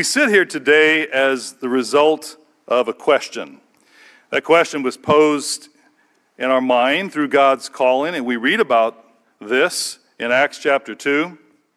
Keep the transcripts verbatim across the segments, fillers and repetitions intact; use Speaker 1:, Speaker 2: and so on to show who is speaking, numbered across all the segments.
Speaker 1: We sit here today as the result of a question. That question was posed in our mind through God's calling, and we read about this in Acts chapter two.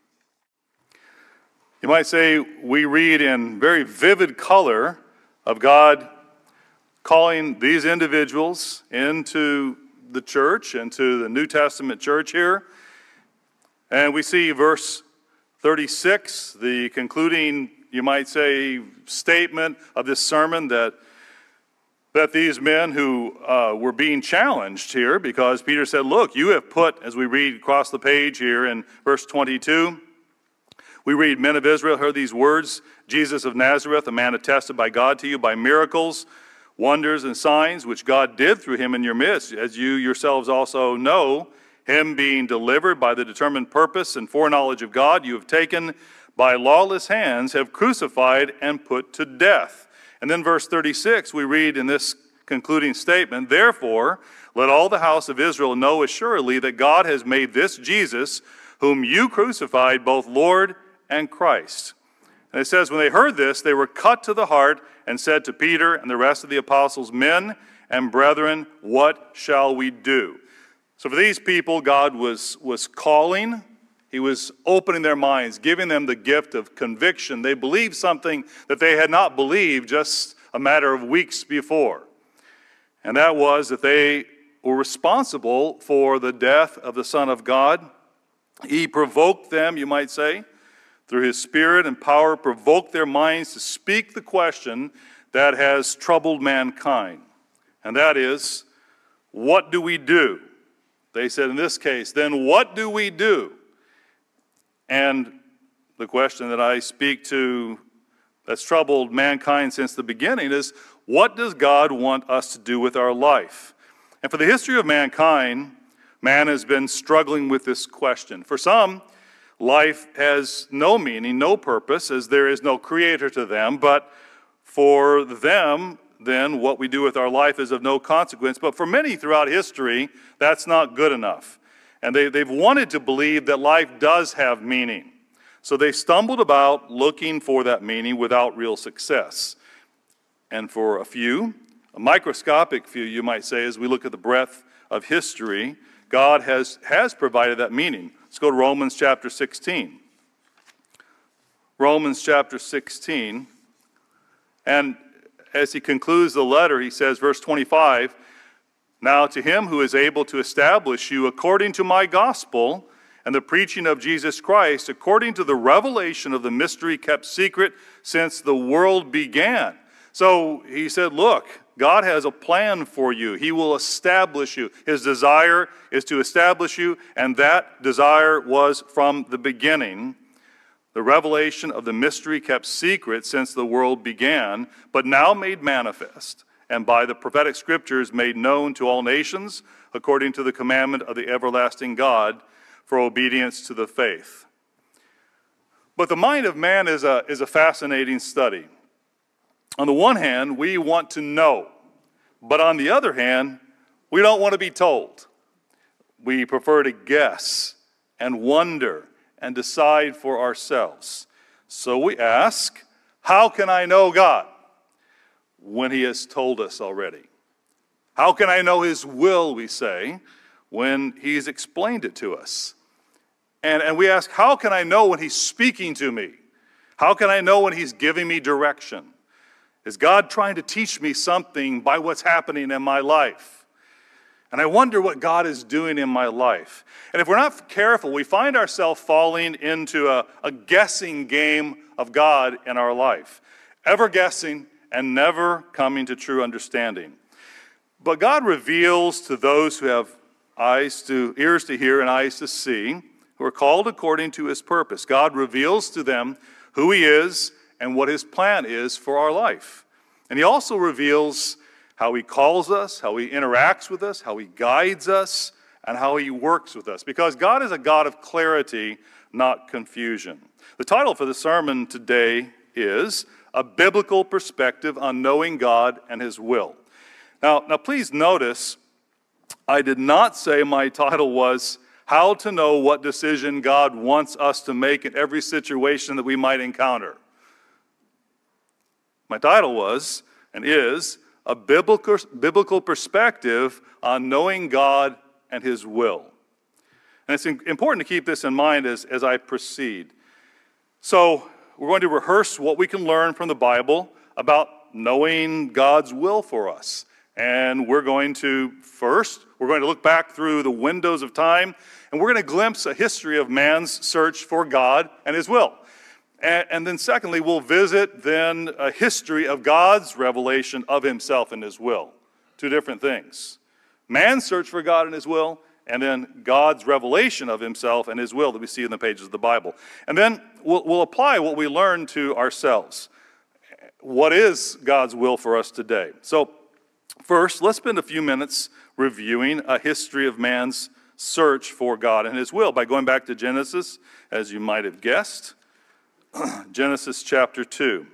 Speaker 1: You might say we read in very vivid color of God calling these individuals into the church, into the New Testament church here. And we see verse thirty-six, the concluding, you might say, statement of this sermon that that these men who uh, were being challenged here, because Peter said, look, you have put, as we read across the page here in verse twenty-two, we read, men of Israel, heard these words, Jesus of Nazareth, a man attested by God to you by miracles, wonders, and signs, which God did through him in your midst, as you yourselves also know, him being delivered by the determined purpose and foreknowledge of God, you have taken by lawless hands, have crucified and put to death. And then verse thirty-six, we read in this concluding statement, therefore, let all the house of Israel know assuredly that God has made this Jesus, whom you crucified, both Lord and Christ. And it says, when they heard this, they were cut to the heart and said to Peter and the rest of the apostles, men and brethren, what shall we do? So for these people, God was, was calling. He was opening their minds, giving them the gift of conviction. They believed something that they had not believed just a matter of weeks before. And that was that they were responsible for the death of the Son of God. He provoked them, you might say, through his Spirit and power, provoked their minds to speak the question that has troubled mankind. And that is, what do we do? They said in this case, then what do we do? And the question that I speak to that's troubled mankind since the beginning is, what does God want us to do with our life? And for the history of mankind, man has been struggling with this question. For some, life has no meaning, no purpose, as there is no creator to them. But for them, then, what we do with our life is of no consequence. But for many throughout history, that's not good enough. And they, they've wanted to believe that life does have meaning. So they stumbled about looking for that meaning without real success. And for a few, a microscopic few, you might say, as we look at the breadth of history, God has, has provided that meaning. Let's go to Romans chapter sixteen. Romans chapter sixteen. And as he concludes the letter, he says, verse twenty-five, now to him who is able to establish you according to my gospel and the preaching of Jesus Christ, according to the revelation of the mystery kept secret since the world began. So he said, look, God has a plan for you. He will establish you. His desire is to establish you, and that desire was from the beginning. The revelation of the mystery kept secret since the world began, but now made manifest, and by the prophetic scriptures made known to all nations, according to the commandment of the everlasting God, for obedience to the faith. But the mind of man is a, is a fascinating study. On the one hand, we want to know, but on the other hand, we don't want to be told. We prefer to guess and wonder and decide for ourselves. So we ask, how can I know God when he has told us already? How can I know his will, we say, when he's explained it to us? And, and we ask, how can I know when he's speaking to me? How can I know when he's giving me direction? Is God trying to teach me something by what's happening in my life? And I wonder what God is doing in my life. And if we're not careful, we find ourselves falling into a, a guessing game of God in our life. Ever guessing and never coming to true understanding. But God reveals to those who have eyes to, ears to hear and eyes to see, who are called according to his purpose. God reveals to them who he is and what his plan is for our life. And he also reveals how he calls us, how he interacts with us, how he guides us, and how he works with us. Because God is a God of clarity, not confusion. The title for the sermon today is A Biblical Perspective on Knowing God and his Will. Now, now please notice, I did not say my title was How to Know What Decision God Wants Us to Make in Every Situation That We Might Encounter. My title was, and is, A Biblical, Biblical Perspective on Knowing God and His Will. And it's important to keep this in mind as, as I proceed. So we're going to rehearse what we can learn from the Bible about knowing God's will for us. And we're going to, first, we're going to look back through the windows of time, and we're going to glimpse a history of man's search for God and His will. And, and then secondly, we'll visit then a history of God's revelation of Himself and His will. Two different things. Man's search for God and His will, and then God's revelation of Himself and His will that we see in the pages of the Bible. And then we'll, we'll apply what we learn to ourselves. What is God's will for us today? So, first, let's spend a few minutes reviewing a history of man's search for God and His will by going back to Genesis, as you might have guessed. Genesis chapter two.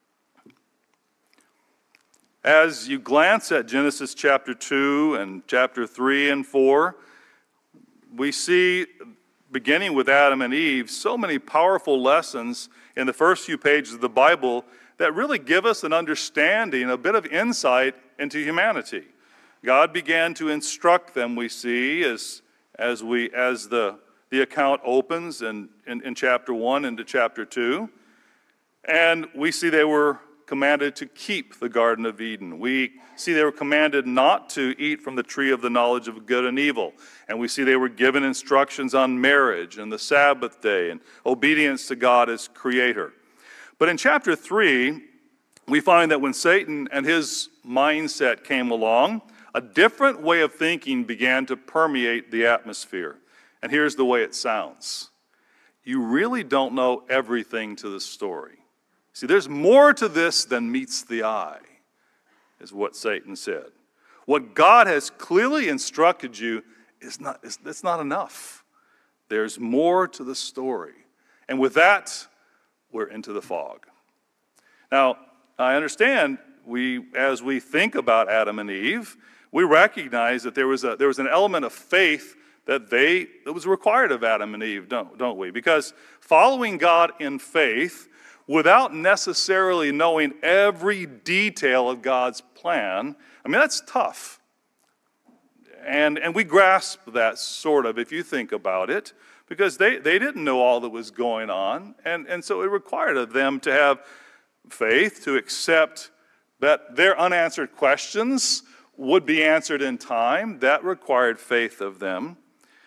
Speaker 1: As you glance at Genesis chapter two and chapter three and four, we see, beginning with Adam and Eve, so many powerful lessons in the first few pages of the Bible that really give us an understanding, a bit of insight into humanity. God began to instruct them, we see, as, as, we, as the, the account opens in, in, in chapter one into chapter two. And we see they were commanded to keep the Garden of Eden. We see they were commanded not to eat from the tree of the knowledge of good and evil. And we see they were given instructions on marriage and the Sabbath day and obedience to God as Creator. But in chapter three, we find that when Satan and his mindset came along, a different way of thinking began to permeate the atmosphere. And here's the way it sounds. You really don't know everything to the story. See, there's more to this than meets the eye, is what Satan said. What God has clearly instructed you is not, is, that's not enough. There's more to the story. And with that, we're into the fog. Now, I understand we, as we think about Adam and Eve, we recognize that there was a there was an element of faith that they that was required of Adam and Eve, don't, don't we? Because following God in faith, without necessarily knowing every detail of God's plan, I mean, that's tough. And, and we grasp that sort of, if you think about it, because they, they didn't know all that was going on. And, and so it required of them to have faith, to accept that their unanswered questions would be answered in time. That required faith of them.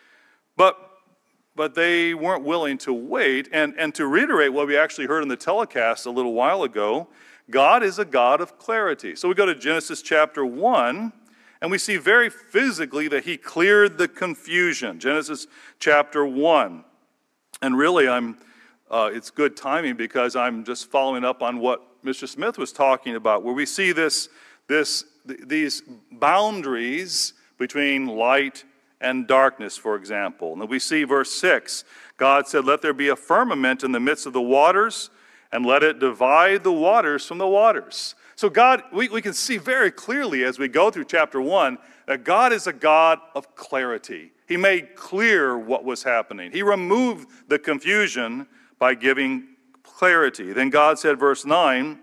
Speaker 1: But But they weren't willing to wait. And, and to reiterate what we actually heard in the telecast a little while ago, God is a God of clarity. So we go to Genesis chapter one, and we see very physically that He cleared the confusion. Genesis chapter one. And really, I'm, uh, it's good timing because I'm just following up on what Mister Smith was talking about, where we see this, this, th- these boundaries between light and darkness, for example. And we see verse six, God said, "Let there be a firmament in the midst of the waters, and let it divide the waters from the waters." So God, we, we can see very clearly as we go through chapter one, that God is a God of clarity. He made clear what was happening. He removed the confusion by giving clarity. Then God said, verse nine,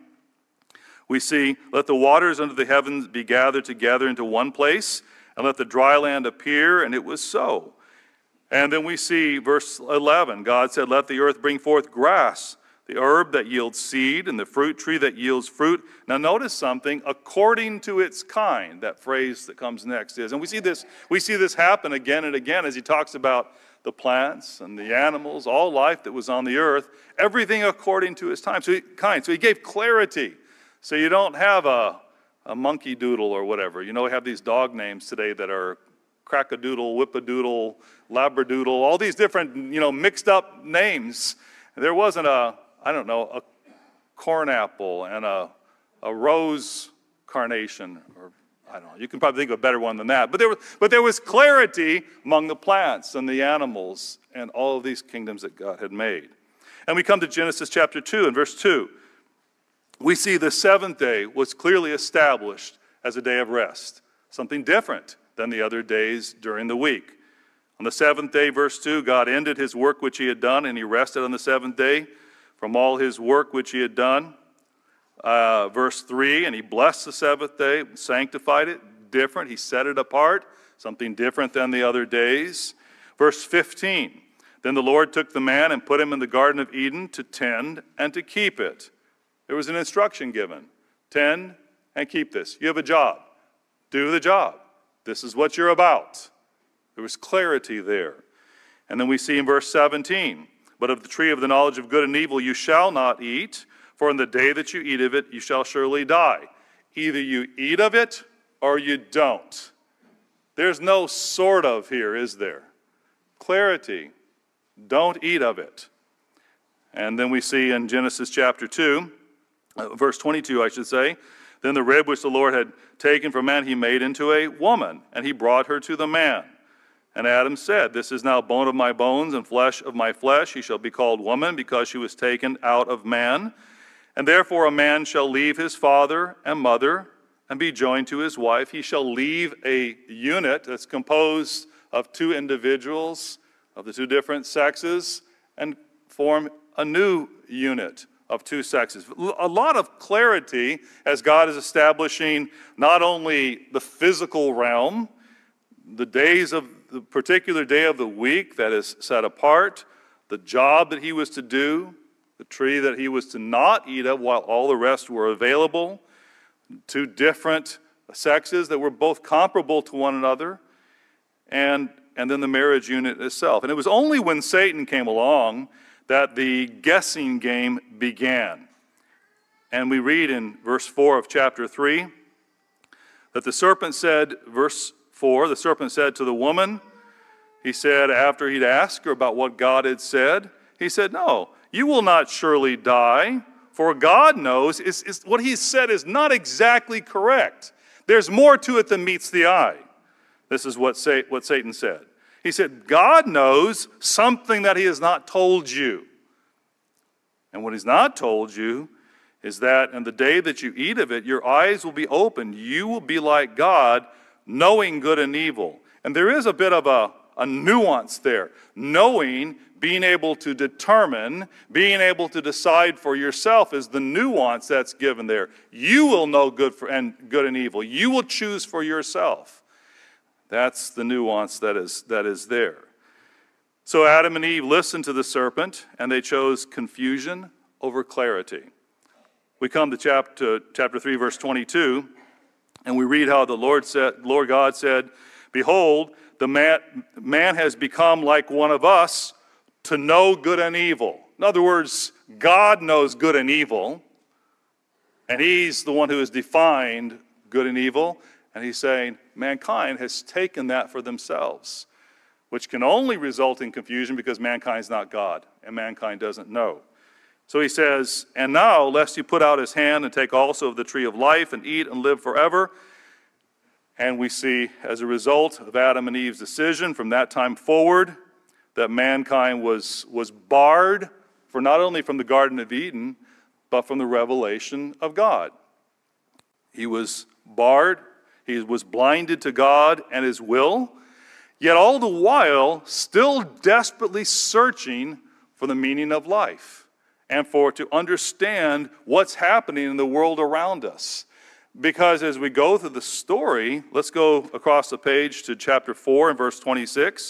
Speaker 1: we see, "Let the waters under the heavens be gathered together into one place, and let the dry land appear," and it was so. And then we see verse eleven, God said, "Let the earth bring forth grass, the herb that yields seed, and the fruit tree that yields fruit." Now notice something, according to its kind. That phrase that comes next is, and we see this, we see this happen again and again as he talks about the plants and the animals, all life that was on the earth, everything according to its time. So he, kind. So he gave clarity. So you don't have a a monkey doodle or whatever. You know, we have these dog names today that are crackadoodle, whippadoodle, labradoodle, all these different, you know, mixed up names. There wasn't a, I don't know, a corn apple and a, a rose carnation, or I don't know, you can probably think of a better one than that. But there was, but there was clarity among the plants and the animals and all of these kingdoms that God had made. And we come to Genesis chapter two and verse two. We see the seventh day was clearly established as a day of rest, something different than the other days during the week. On the seventh day, verse two, God ended his work which he had done, and he rested on the seventh day from all his work which he had done. Uh, verse three, and he blessed the seventh day, sanctified it, different. He set it apart, something different than the other days. Verse fifteen, then the Lord took the man and put him in the Garden of Eden to tend and to keep it. There was an instruction given. Tend and keep this. You have a job. Do the job. This is what you're about. There was clarity there. And then we see in verse seventeen, but of the tree of the knowledge of good and evil you shall not eat, for in the day that you eat of it you shall surely die. Either you eat of it or you don't. There's no sort of here, is there? Clarity. Don't eat of it. And then we see in Genesis chapter two, uh, verse twenty-two, I should say, then the rib which the Lord had taken from man he made into a woman, and he brought her to the man. And Adam said, this is now bone of my bones and flesh of my flesh. He shall be called woman, because she was taken out of man. And therefore a man shall leave his father and mother and be joined to his wife. He shall leave a unit that's composed of two individuals of the two different sexes and form a new unit of two sexes. A lot of clarity as God is establishing not only the physical realm, the days of the particular day of the week that is set apart, the job that he was to do, the tree that he was to not eat of while all the rest were available, two different sexes that were both comparable to one another, and, and then the marriage unit itself. And it was only when Satan came along that the guessing game began. And we read in verse four of chapter three that the serpent said, verse four, the serpent said to the woman, he said, after he'd asked her about what God had said, he said, no, you will not surely die, for God knows is, is what he said is not exactly correct. There's more to it than meets the eye. This is what, Sa- what Satan said. He said, God knows something that he has not told you. And what he's not told you is that in the day that you eat of it, your eyes will be opened. You will be like God, knowing good and evil. And there is a bit of a, a nuance there. Knowing, being able to determine, being able to decide for yourself is the nuance that's given there. You will know good for, and good and evil. You will choose for yourself. That's the nuance that is, that is there. So Adam and Eve listened to the serpent, and they chose confusion over clarity. We come to chapter, chapter three, verse twenty-two, and we read how the Lord said, Lord God said, behold, the man, man has become like one of us to know good and evil. In other words, God knows good and evil, and he's the one who has defined good and evil. And he's saying mankind has taken that for themselves, which can only result in confusion because mankind is not God and mankind doesn't know. So he says, and now, lest you put out his hand and take also of the tree of life and eat and live forever. And we see, as a result of Adam and Eve's decision from that time forward, that mankind was, was barred for not only from the Garden of Eden, but from the revelation of God. He was barred. He was blinded to God and his will, yet all the while still desperately searching for the meaning of life and for to understand what's happening in the world around us. Because as we go through the story, let's go across the page to chapter four and verse twenty-six.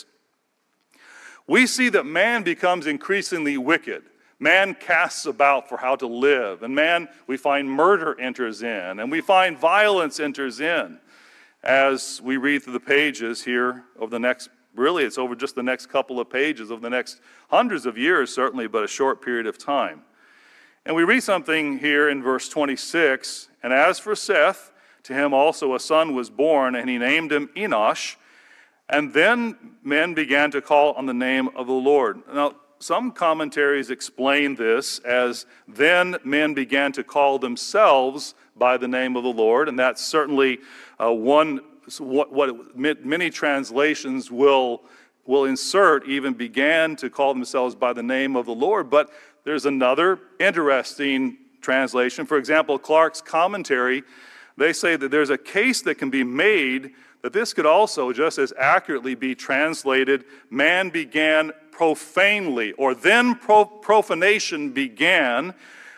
Speaker 1: We see that man becomes increasingly wicked. Man casts about for how to live. And man, we find murder enters in. And we find violence enters in. As we read through the pages here over the next, really it's over just the next couple of pages of the next hundreds of years, certainly, but a short period of time. And we read something here in verse twenty-six. And as for Seth, to him also a son was born, and he named him Enosh. And then men began to call on the name of the Lord. Now, some commentaries explain this as then men began to call themselves by the name of the Lord, and that's certainly uh, one, what, what many translations will, will insert, even began to call themselves by the name of the Lord. But there's another interesting translation. For example, Clark's commentary, they say that there's a case that can be made that this could also just as accurately be translated, man began profanely, or then pro- profanation began.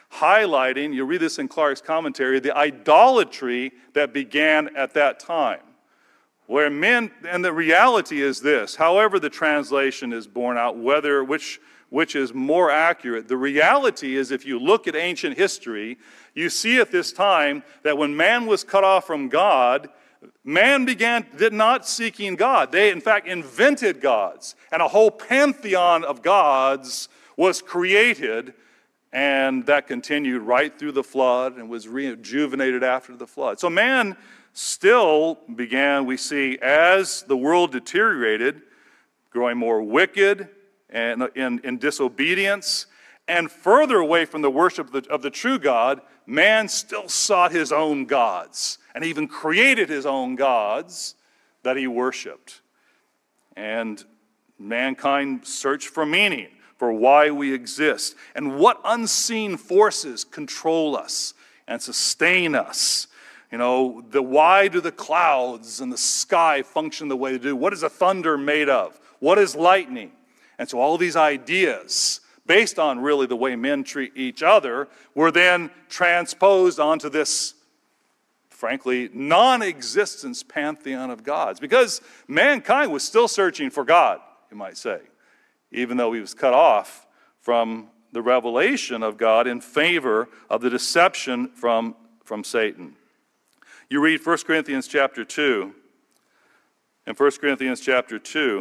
Speaker 1: highlighting, you read this in Clark's commentary, the idolatry that began at that time. Where men, and the reality is this, however the translation is borne out, whether which which is more accurate, the reality is if you look at ancient history, you see at this time that when man was cut off from God, man began, did not seeking God. They, in fact, invented gods, and a whole pantheon of gods was created, and that continued right through the flood and was rejuvenated after the flood. So man still began, we see, as the world deteriorated, growing more wicked and in, in disobedience, and further away from the worship of the, of the true God, man still sought his own gods, and even created his own gods that he worshiped. And mankind searched for meaning, for why we exist, and what unseen forces control us and sustain us. You know, the why do the clouds and the sky function the way they do? What is a thunder made of? What is lightning? And so all these ideas, based on really the way men treat each other, were then transposed onto this, frankly, non-existence pantheon of gods. Because mankind was still searching for God, you might say, even though he was cut off from the revelation of God in favor of the deception from, from Satan. You read First Corinthians chapter two, in First Corinthians chapter two,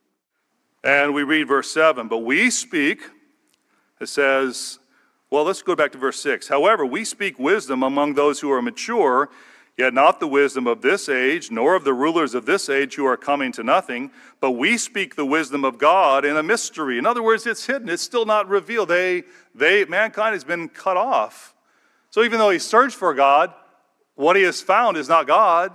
Speaker 1: and we read verse seven, but we speak, it says, well, let's go back to verse six. However, we speak wisdom among those who are mature, yet not the wisdom of this age, nor of the rulers of this age who are coming to nothing, but we speak the wisdom of God in a mystery. In other words, it's hidden, it's still not revealed. They, they, mankind has been cut off. So even though he searched for God, what he has found is not God.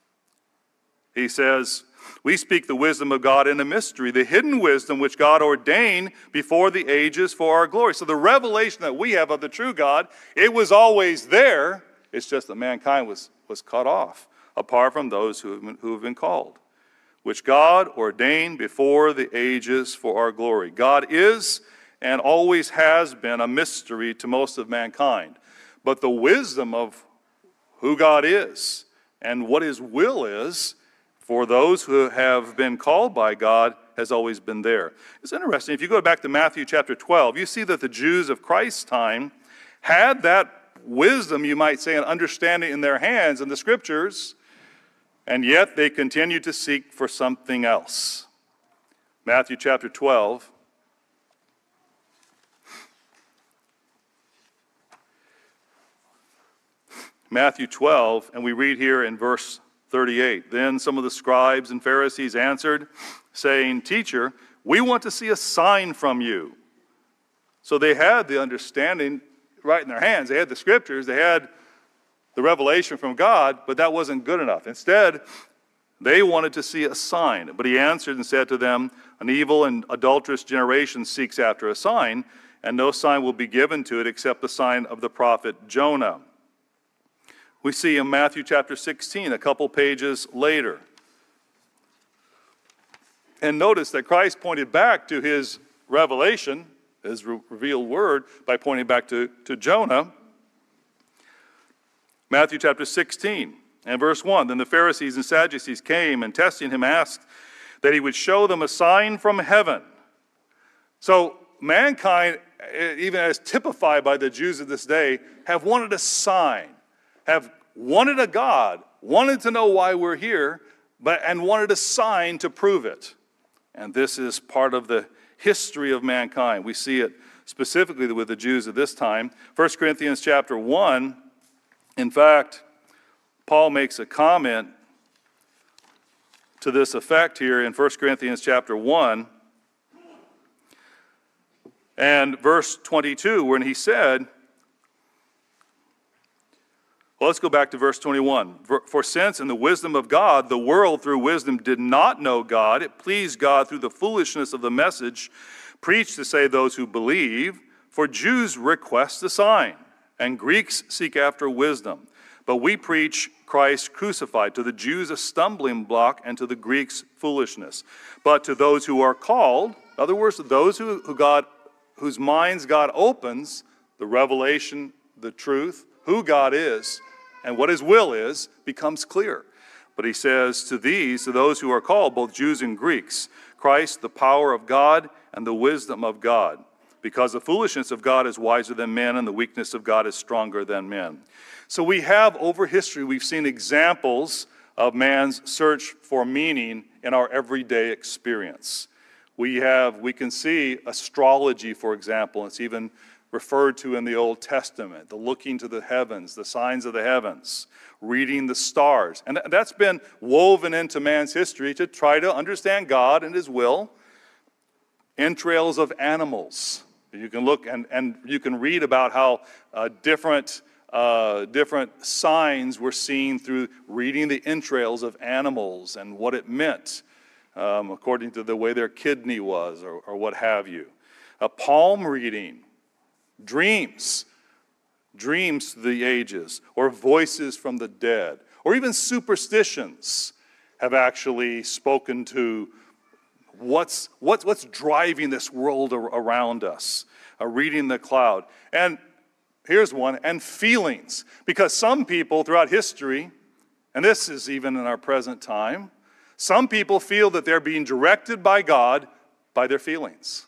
Speaker 1: He says, we speak the wisdom of God in a mystery, the hidden wisdom which God ordained before the ages for our glory. So the revelation that we have of the true God, it was always there. It's just that mankind was, was cut off, apart from those who have been, who have been called, which God ordained before the ages for our glory. God is and always has been a mystery to most of mankind. But the wisdom of who God is and what his will is for those who have been called by God has always been there. It's interesting. If you go back to Matthew chapter twelve, you see that the Jews of Christ's time had that wisdom, you might say, and understanding in their hands in the scriptures, and yet they continued to seek for something else. Matthew chapter twelve. Matthew twelve, and we read here in verse thirty-eight. Then some of the scribes and Pharisees answered, saying, Teacher, we want to see a sign from you. So they had the understanding right in their hands. They had the scriptures, they had the revelation from God, but that wasn't good enough. Instead, they wanted to see a sign. But he answered and said to them, An evil and adulterous generation seeks after a sign, and no sign will be given to it except the sign of the prophet Jonah. We see in Matthew chapter sixteen, a couple pages later. And notice that Christ pointed back to his revelation, his re- revealed word, by pointing back to, to Jonah. Matthew chapter sixteen and verse one. Then the Pharisees and Sadducees came and testing him asked that he would show them a sign from heaven. So mankind, even as typified by the Jews of this day, have wanted a sign, have wanted a God, wanted to know why we're here, but and wanted a sign to prove it. And this is part of the history of mankind. We see it specifically with the Jews of this time. First Corinthians chapter one, in fact, Paul makes a comment to this effect here in First Corinthians chapter one and verse twenty-two, when he said, well, let's go back to verse twenty-one. For since in the wisdom of God, the world through wisdom did not know God, it pleased God through the foolishness of the message preached to save those who believe. For Jews request a sign, and Greeks seek after wisdom. But we preach Christ crucified, to the Jews a stumbling block, and to the Greeks foolishness. But to those who are called, in other words, to those who, who God, whose minds God opens, the revelation, the truth, who God is, and what his will is, becomes clear. But he says, to these, to those who are called, both Jews and Greeks, Christ, the power of God and the wisdom of God. Because the foolishness of God is wiser than men, and the weakness of God is stronger than men. So we have, over history, we've seen examples of man's search for meaning in our everyday experience. We have, we can see astrology, for example. It's even referred to in the Old Testament, the looking to the heavens, the signs of the heavens, reading the stars. And that's been woven into man's history to try to understand God and his will. Entrails of animals. You can look and, and you can read about how uh, different, uh, different signs were seen through reading the entrails of animals and what it meant, um, according to the way their kidney was or, or what have you. A palm reading. Dreams, dreams through the ages, or voices from the dead, or even superstitions have actually spoken to what's, what's, what's driving this world around us, uh, reading the cloud. And here's one, and feelings, because some people throughout history, and this is even in our present time, some people feel that they're being directed by God by their feelings.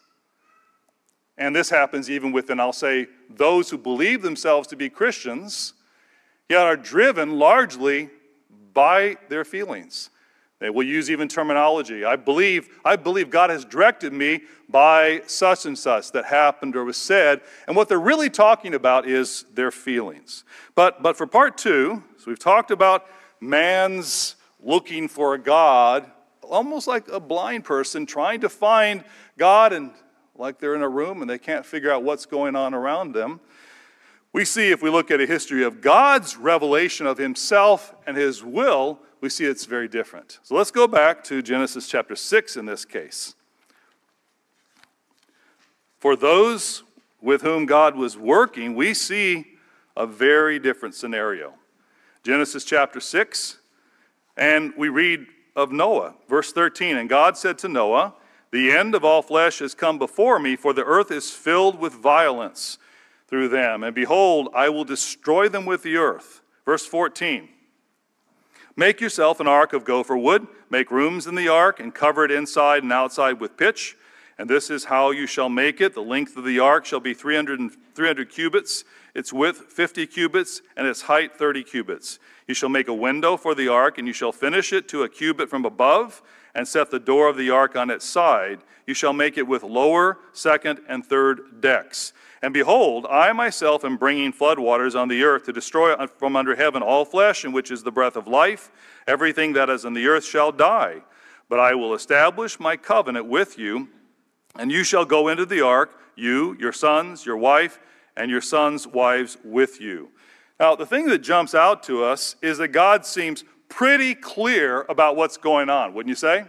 Speaker 1: And this happens even within, I'll say, those who believe themselves to be Christians, yet are driven largely by their feelings. They will use even terminology. I believe, I believe God has directed me by such and such that happened or was said. And what they're really talking about is their feelings. But, but for part two, so we've talked about man's looking for a God, almost like a blind person trying to find God, and like they're in a room and they can't figure out what's going on around them. We see, if we look at a history of God's revelation of himself and his will, we see it's very different. So let's go back to Genesis chapter six in this case. For those with whom God was working, we see a very different scenario. Genesis chapter six, and we read of Noah, verse thirteen. And God said to Noah, the end of all flesh has come before me, for the earth is filled with violence through them. And behold, I will destroy them with the earth. Verse fourteen. Make yourself an ark of gopher wood, make rooms in the ark, and cover it inside and outside with pitch. And this is how you shall make it. The length of the ark shall be three hundred, three hundred cubits, its width fifty cubits, and its height thirty cubits. You shall make a window for the ark, and you shall finish it to a cubit from above, and set the door of the ark on its side. You shall make it with lower, second, and third decks. And behold, I myself am bringing floodwaters on the earth to destroy from under heaven all flesh, in which is the breath of life. Everything that is in the earth shall die. But I will establish my covenant with you, and you shall go into the ark, you, your sons, your wife, and your sons' wives with you. Now, the thing that jumps out to us is that God seems pretty clear about what's going on, wouldn't you say?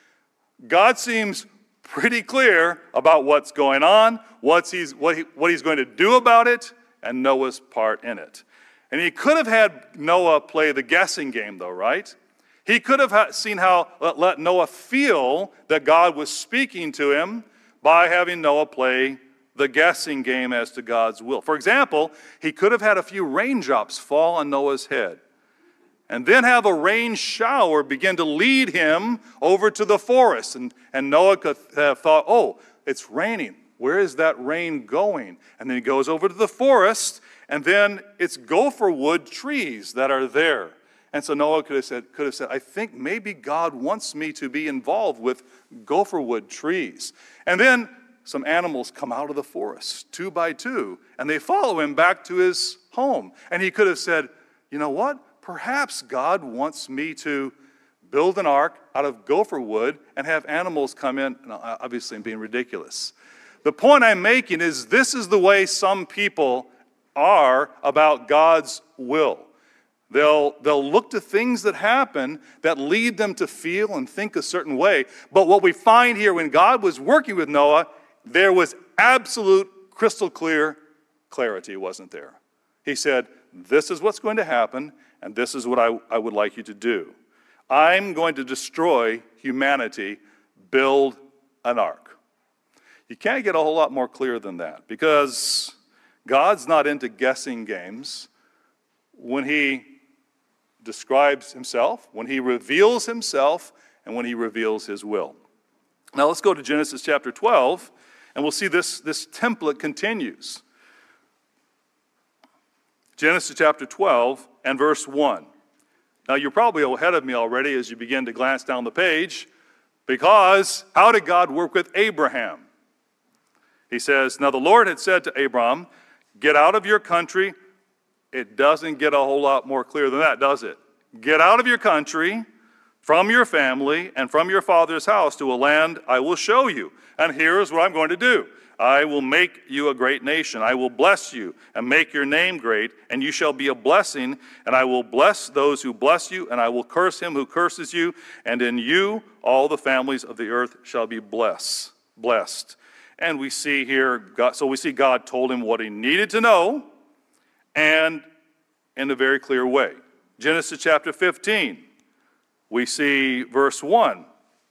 Speaker 1: God seems pretty clear about what's going on, what's he's, what, he, what he's going to do about it, and Noah's part in it. And he could have had Noah play the guessing game, though, right? He could have seen how, let, let Noah feel that God was speaking to him by having Noah play the guessing game as to God's will. For example, he could have had a few raindrops fall on Noah's head, and then have a rain shower begin to lead him over to the forest. And, and Noah could have thought, oh, it's raining. Where is that rain going? And then he goes over to the forest, and then it's gopher wood trees that are there. And so Noah could have said, could have said, I think maybe God wants me to be involved with gopher wood trees. And then some animals come out of the forest, two by two, and they follow him back to his home. And he could have said, you know what? Perhaps God wants me to build an ark out of gopher wood and have animals come in. No, obviously, I'm being ridiculous. The point I'm making is this is the way some people are about God's will. They'll, they'll look to things that happen that lead them to feel and think a certain way. But what we find here, when God was working with Noah, there was absolute crystal clear clarity, wasn't there? He said, this is what's going to happen, and this is what I, I would like you to do. I'm going to destroy humanity, build an ark. You can't get a whole lot more clear than that, because God's not into guessing games when he describes himself, when he reveals himself, and when he reveals his will. Now let's go to Genesis chapter twelve, and we'll see this, this template continues. Genesis chapter twelve and verse one. Now you're probably ahead of me already as you begin to glance down the page, because how did God work with Abraham? He says, now the Lord had said to Abram, get out of your country. It doesn't get a whole lot more clear than that, does it? Get out of your country, from your family, and from your father's house to a land I will show you. And here's what I'm going to do. I will make you a great nation. I will bless you and make your name great, and you shall be a blessing. And I will bless those who bless you, and I will curse him who curses you. And in you all the families of the earth shall be blessed. blessed. And we see here, God, so we see God told him what he needed to know, and in a very clear way. Genesis chapter fifteen, we see verse one.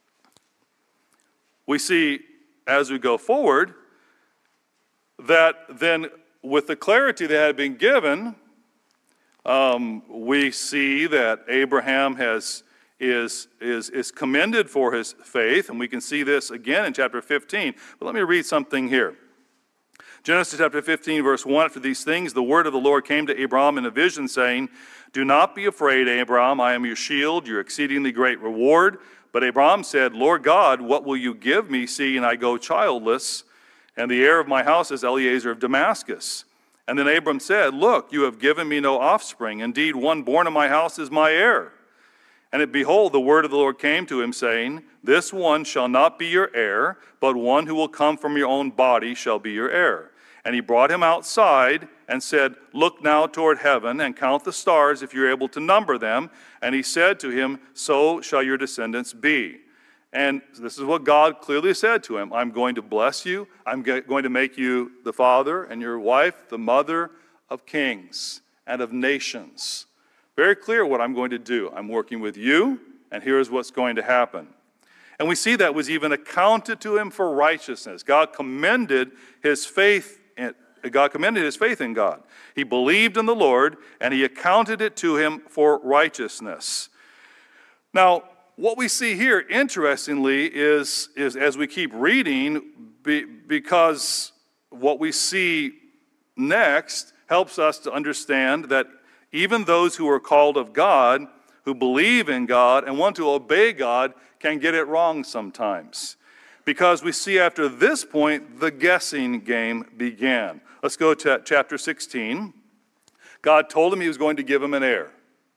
Speaker 1: We see, as we go forward, that then with the clarity that had been given, um, we see that Abraham has is, is, is commended for his faith, and we can see this again in chapter fifteen. But let me read something here. Genesis chapter fifteen, verse one, after these things, the word of the Lord came to Abram in a vision, saying, do not be afraid, Abram, I am your shield, your exceedingly great reward. But Abram said, Lord God, what will you give me, seeing I go childless? And the heir of my house is Eliezer of Damascus. And then Abram said, look, you have given me no offspring. Indeed, one born in my house is my heir. And it, behold, the word of the Lord came to him, saying, this one shall not be your heir, but one who will come from your own body shall be your heir. And he brought him outside and said, look now toward heaven and count the stars if you're able to number them. And he said to him, so shall your descendants be. And this is what God clearly said to him. I'm going to bless you. I'm going to make you the father, and your wife the mother of kings and of nations. Very clear what I'm going to do. I'm working with you, and here's what's going to happen. And we see that was even accounted to him for righteousness. God commended his faith in, God commended his faith in God. He believed in the Lord, and he accounted it to him for righteousness. Now, what we see here, interestingly, is, is as we keep reading, be, because what we see next helps us to understand that even those who are called of God, who believe in God and want to obey God, can get it wrong sometimes. Because we see after this point, the guessing game began. Let's go to chapter sixteen. God told him he was going to give him an heir.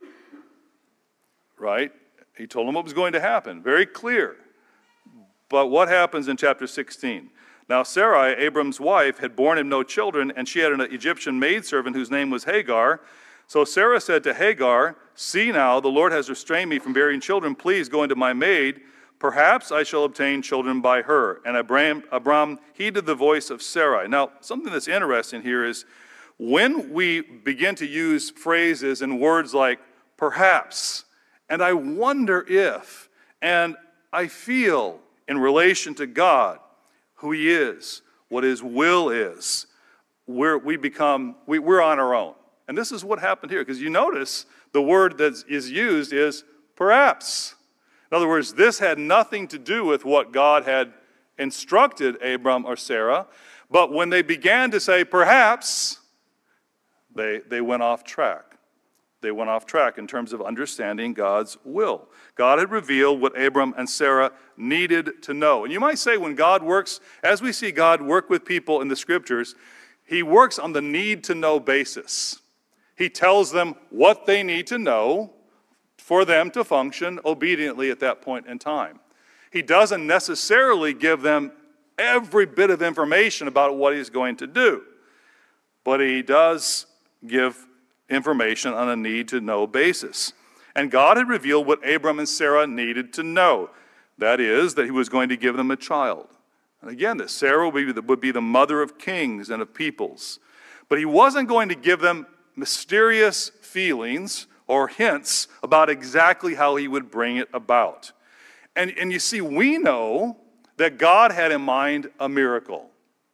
Speaker 1: Right? He told him what was going to happen. Very clear. But what happens in chapter sixteen? Now Sarai, Abram's wife, had borne him no children, and she had an Egyptian maidservant whose name was Hagar. So Sarah said to Hagar, see now, the Lord has restrained me from bearing children. Please go into my maid. Perhaps I shall obtain children by her. And Abram, Abram heeded the voice of Sarai. Now, something that's interesting here is when we begin to use phrases and words like perhaps, and I wonder if, and I feel in relation to God, who he is, what his will is, we're, we become, we, we're on our own. And this is what happened here, because you notice the word that is used is perhaps. In other words, this had nothing to do with what God had instructed Abram or Sarah, but when they began to say perhaps, they, they went off track. They went off track in terms of understanding God's will. God had revealed what Abram and Sarah needed to know. And you might say when God works, as we see God work with people in the scriptures, he works on the need-to-know basis. He tells them what they need to know for them to function obediently at that point in time. He doesn't necessarily give them every bit of information about what he's going to do, but he does give information on a need-to-know basis. And God had revealed what Abram and Sarah needed to know. That is, that he was going to give them a child. And again, that Sarah would be the, would be the mother of kings and of peoples. But he wasn't going to give them mysterious feelings or hints about exactly how he would bring it about. And, and you see, we know that God had in mind a miracle.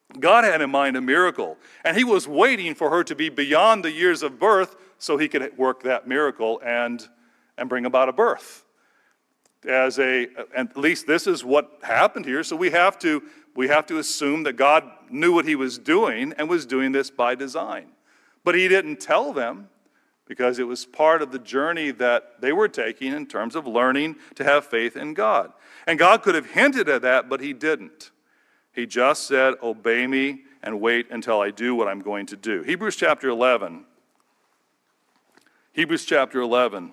Speaker 1: God had in mind a miracle, and he was waiting for her to be beyond the years of birth so he could work that miracle and, and bring about a birth. As a, and at least this is what happened here, so we have to, we have to assume that God knew what he was doing and was doing this by design. But he didn't tell them because it was part of the journey that they were taking in terms of learning to have faith in God. And God could have hinted at that, but he didn't. He just said, obey me and wait until I do what I'm going to do. Hebrews chapter eleven. Hebrews chapter eleven.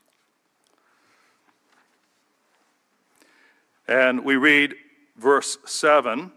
Speaker 1: And we read verse seven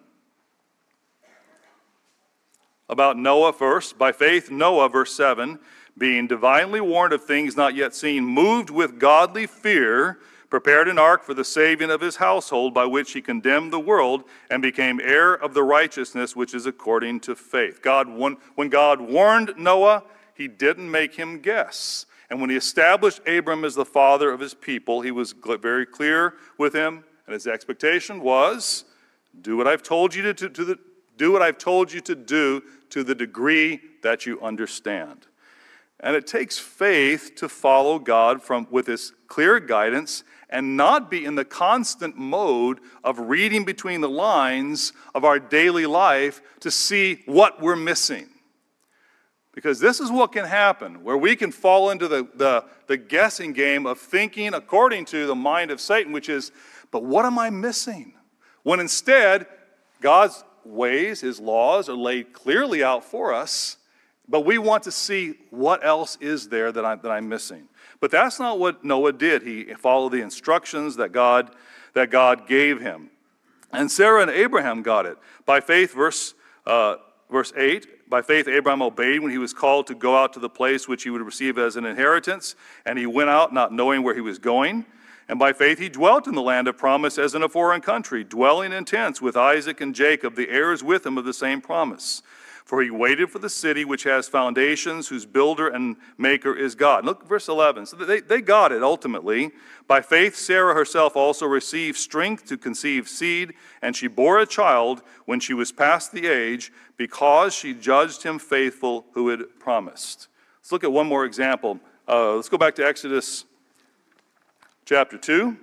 Speaker 1: about Noah first. By faith, Noah, verse seven, being divinely warned of things not yet seen, moved with godly fear, prepared an ark for the saving of his household, by which he condemned the world and became heir of the righteousness which is according to faith. God, when God warned Noah, he didn't make him guess. And when he established Abram as the father of his people, he was very clear with him, and his expectation was, do what I've told you to, to, to the, do what I've told you to do to the degree that you understand. And it takes faith to follow God from with his clear guidance and not be in the constant mode of reading between the lines of our daily life to see what we're missing. Because this is what can happen, where we can fall into the, the, the guessing game of thinking according to the mind of Satan, which is, but what am I missing? When instead, God's ways, his laws are laid clearly out for us, but we want to see what else is there that, I, that I'm missing. But that's not what Noah did. He followed the instructions that God, that God gave him. And Sarah and Abraham got it. By faith, verse, uh, verse eight, by faith Abraham obeyed when he was called to go out to the place which he would receive as an inheritance, and he went out not knowing where he was going. And by faith he dwelt in the land of promise as in a foreign country, dwelling in tents with Isaac and Jacob, the heirs with him of the same promise. For he waited for the city which has foundations, whose builder and maker is God. Look, verse eleven. So they, they got it ultimately. By faith, Sarah herself also received strength to conceive seed, and she bore a child when she was past the age, because she judged him faithful who had promised. Let's look at one more example. Uh, let's go back to Exodus chapter two.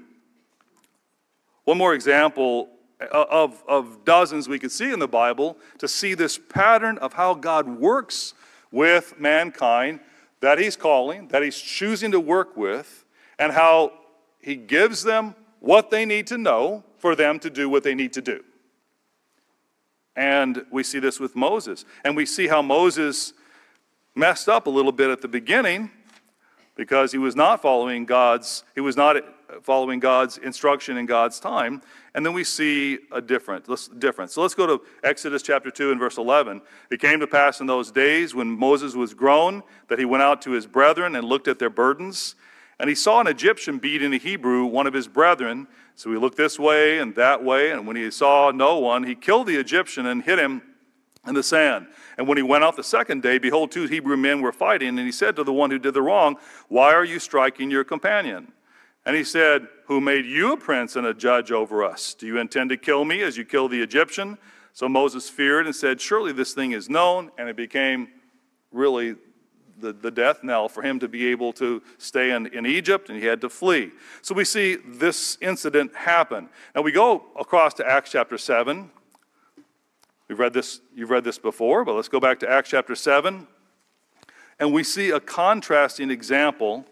Speaker 1: One more example Of, of dozens we could see in the Bible to see this pattern of how God works with mankind that he's calling, that he's choosing to work with, and how he gives them what they need to know for them to do what they need to do. And we see this with Moses. And we see how Moses messed up a little bit at the beginning because he was not following God's, he was not following God's instruction in God's time. And then we see a different, difference. So let's go to Exodus chapter two and verse eleven. It came to pass in those days when Moses was grown that he went out to his brethren and looked at their burdens. And he saw an Egyptian beating a Hebrew, one of his brethren. So he looked this way and that way. And when he saw no one, he killed the Egyptian and hid him in the sand. And when he went out the second day, behold, two Hebrew men were fighting. And he said to the one who did the wrong, why are you striking your companion? And he said, who made you a prince and a judge over us? Do you intend to kill me as you killed the Egyptian? So Moses feared and said, surely this thing is known. And it became really the, the death knell for him to be able to stay in, in Egypt, and he had to flee. So we see this incident happen. Now we go across to Acts chapter seven. We've read this, you've read this before, but let's go back to Acts chapter seven. And we see a contrasting example.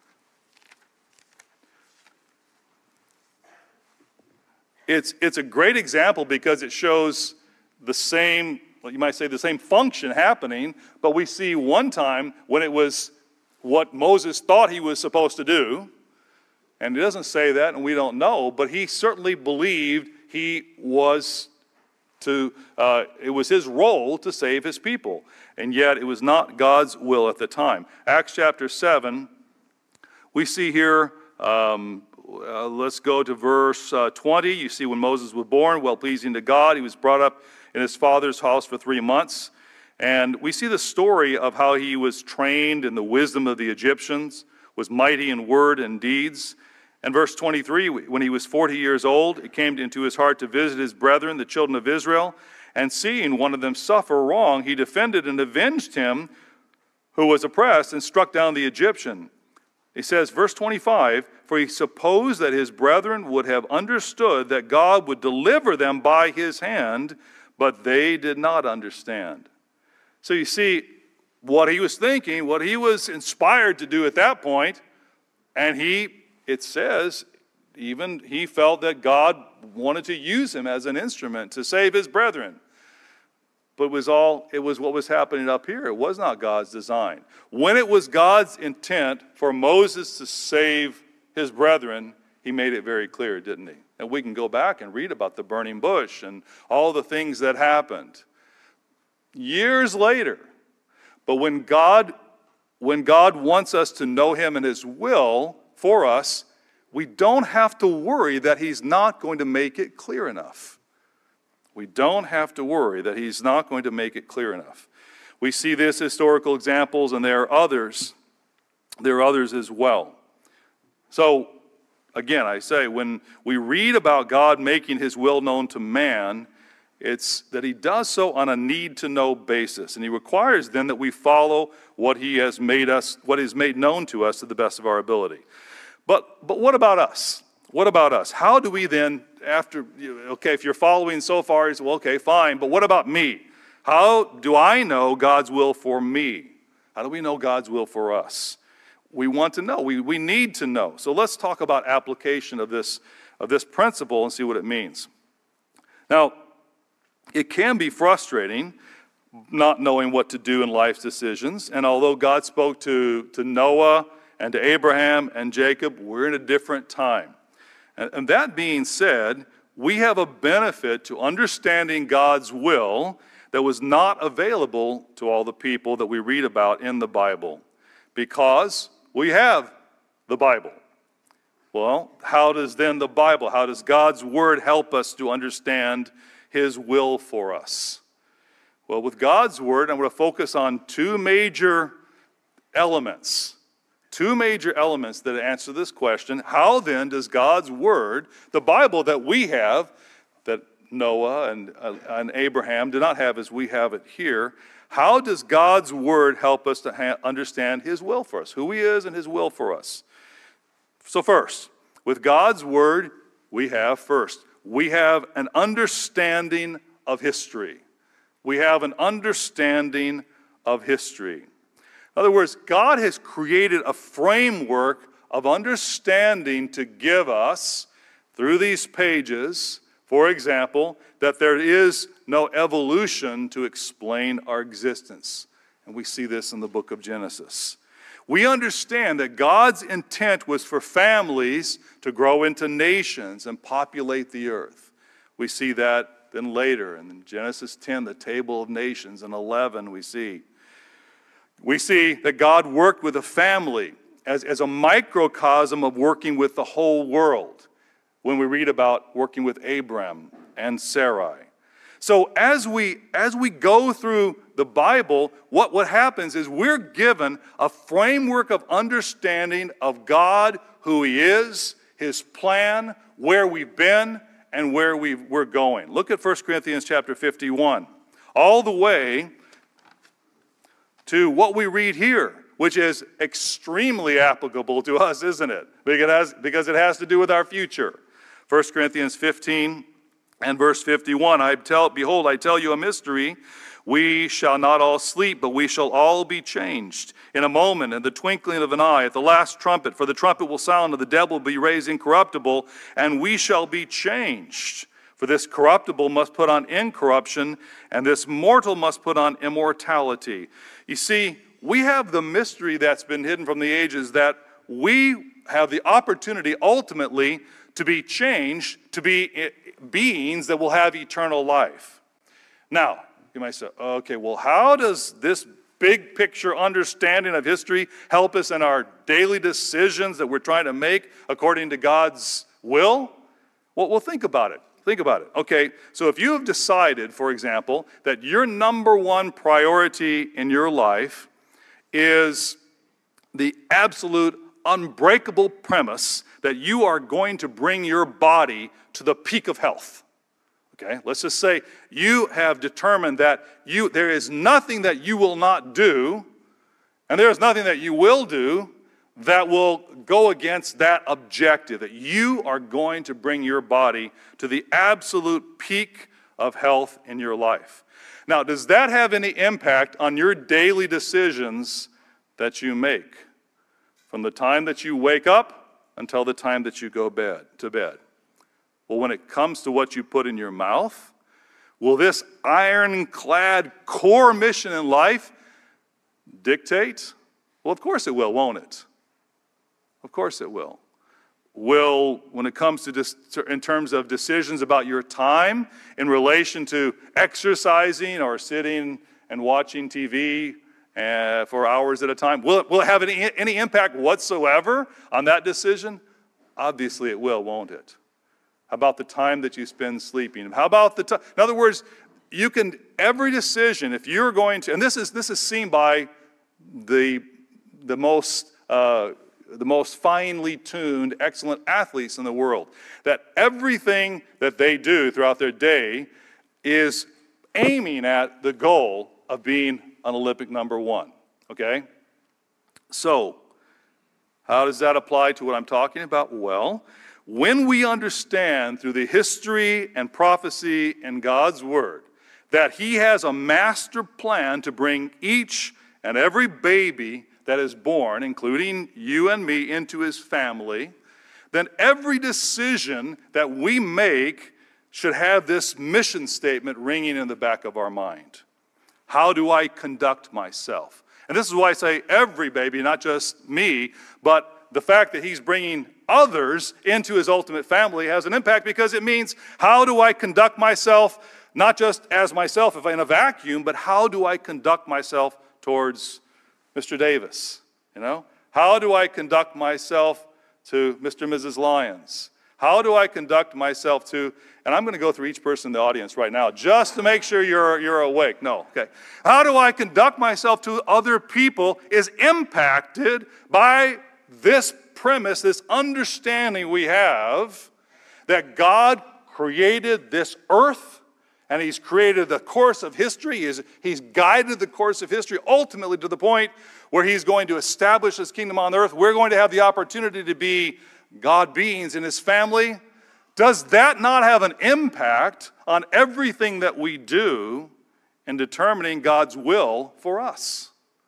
Speaker 1: It's, it's a great example because it shows the same, well, you might say the same function happening, but we see one time when it was what Moses thought he was supposed to do, and it doesn't say that and we don't know, but he certainly believed he was to, uh, it was his role to save his people, and yet it was not God's will at the time. Acts chapter seven, we see here, um, Uh, let's go to verse uh, twenty. You see when Moses was born, well-pleasing to God. He was brought up in his father's house for three months. And we see the story of how he was trained in the wisdom of the Egyptians, was mighty in word and deeds. And verse twenty-three, when he was forty years old, it came into his heart to visit his brethren, the children of Israel, and seeing one of them suffer wrong, he defended and avenged him who was oppressed and struck down the Egyptian. He says, verse twenty-five, for he supposed that his brethren would have understood that God would deliver them by his hand, but they did not understand. So you see, what he was thinking, what he was inspired to do at that point, and he, it says, even he felt that God wanted to use him as an instrument to save his brethren. But it was all, it was what was happening up here. It was not God's design. When it was God's intent for Moses to save his brethren, he made it very clear, didn't he? And we can go back and read about the burning bush and all the things that happened. Years later, but when God, when God wants us to know him and his will for us, we don't have to worry that he's not going to make it clear enough. We don't have to worry that he's not going to make it clear enough. We see this historical examples, and there are others. There are others as well. So, again, I say, when we read about God making his will known to man, it's that he does so on a need-to-know basis. And he requires then that we follow what he has made us, what is made known to us to the best of our ability. But, but what about us? What about us? How do we then, after, okay, if you're following so far, you say, well, okay, fine, but what about me? How do I know God's will for me? How do we know God's will for us? We want to know. We, we need to know. So let's talk about application of this, of this principle and see what it means. Now, it can be frustrating not knowing what to do in life's decisions. And although God spoke to, to Noah and to Abraham and Jacob, we're in a different time. And, and that being said, we have a benefit to understanding God's will that was not available to all the people that we read about in the Bible, because we have the Bible. Well, how does then the Bible, how does God's word help us to understand his will for us? Well, with God's word, I'm going to focus on two major elements. Two major elements that answer this question. How then does God's word, the Bible that we have, that Noah and, uh, and Abraham did not have as we have it here, how does God's word help us to ha- understand his will for us, who he is and his will for us? So first, with God's word, we have first, we have an understanding of history. We have an understanding of history. In other words, God has created a framework of understanding to give us, through these pages, for example, that there is no evolution to explain our existence. And we see this in the book of Genesis. We understand that God's intent was for families to grow into nations and populate the earth. We see that then later in Genesis ten, the table of nations, and eleven we see. We see that God worked with a family as, as a microcosm of working with the whole world when we read about working with Abram and Sarai. So as we, as we go through the Bible, what, what happens is we're given a framework of understanding of God, who he is, his plan, where we've been, and where we've, we're going. Look at First Corinthians chapter fifty-one. All the way to what we read here, which is extremely applicable to us, isn't it? Because it has, because it has to do with our future. First Corinthians fifteen and verse fifty-one, I tell, behold, I tell you a mystery. We shall not all sleep, but we shall all be changed in a moment, in the twinkling of an eye, at the last trumpet. For the trumpet will sound, and the dead will be raised incorruptible, and we shall be changed. For this corruptible must put on incorruption, and this mortal must put on immortality. You see, we have the mystery that's been hidden from the ages, that we have the opportunity ultimately to be changed, to be beings that will have eternal life. Now, you might say, okay, well, how does this big picture understanding of history help us in our daily decisions that we're trying to make according to God's will? Well, well, think about it. Think about it. Okay, so if you have decided, for example, that your number one priority in your life is the absolute unbreakable premise that you are going to bring your body to the peak of health. Okay, let's just say you have determined that you there is nothing that you will not do, and there is nothing that you will do that will go against that objective, that you are going to bring your body to the absolute peak of health in your life. Now, does that have any impact on your daily decisions that you make from the time that you wake up until the time that you go bed to bed? Well, when it comes to what you put in your mouth, will this ironclad core mission in life dictate? Well, of course it will, won't it? Of course it will. Will, when it comes to, dis- in terms of decisions about your time in relation to exercising or sitting and watching T V uh, for hours at a time, will it, will it have any, any impact whatsoever on that decision? Obviously it will, won't it? How about the time that you spend sleeping? How about the time? In other words, you can, every decision, if you're going to, and this is this is seen by the, the most uh, the most finely tuned, excellent athletes in the world, that everything that they do throughout their day is aiming at the goal of being an Olympic number one, okay? So, how does that apply to what I'm talking about? Well, when we understand through the history and prophecy in God's Word that He has a master plan to bring each and every baby that is born, including you and me, into His family, then every decision that we make should have this mission statement ringing in the back of our mind. How do I conduct myself? And this is why I say every baby, not just me, but the fact that He's bringing others into His ultimate family has an impact, because it means, how do I conduct myself, not just as myself if I'm in a vacuum, but how do I conduct myself towards Mister Davis, you know? How do I conduct myself to Mister and Missus Lyons? How do I conduct myself to, and I'm going to go through each person in the audience right now just to make sure you're, you're awake. No, okay. How do I conduct myself to other people is impacted by this premise, this understanding we have that God created this earth, and He's created the course of history. He's, he's guided the course of history ultimately to the point where He's going to establish His kingdom on earth. We're going to have the opportunity to be God beings in His family. Does that not have an impact on everything that we do in determining God's will for us?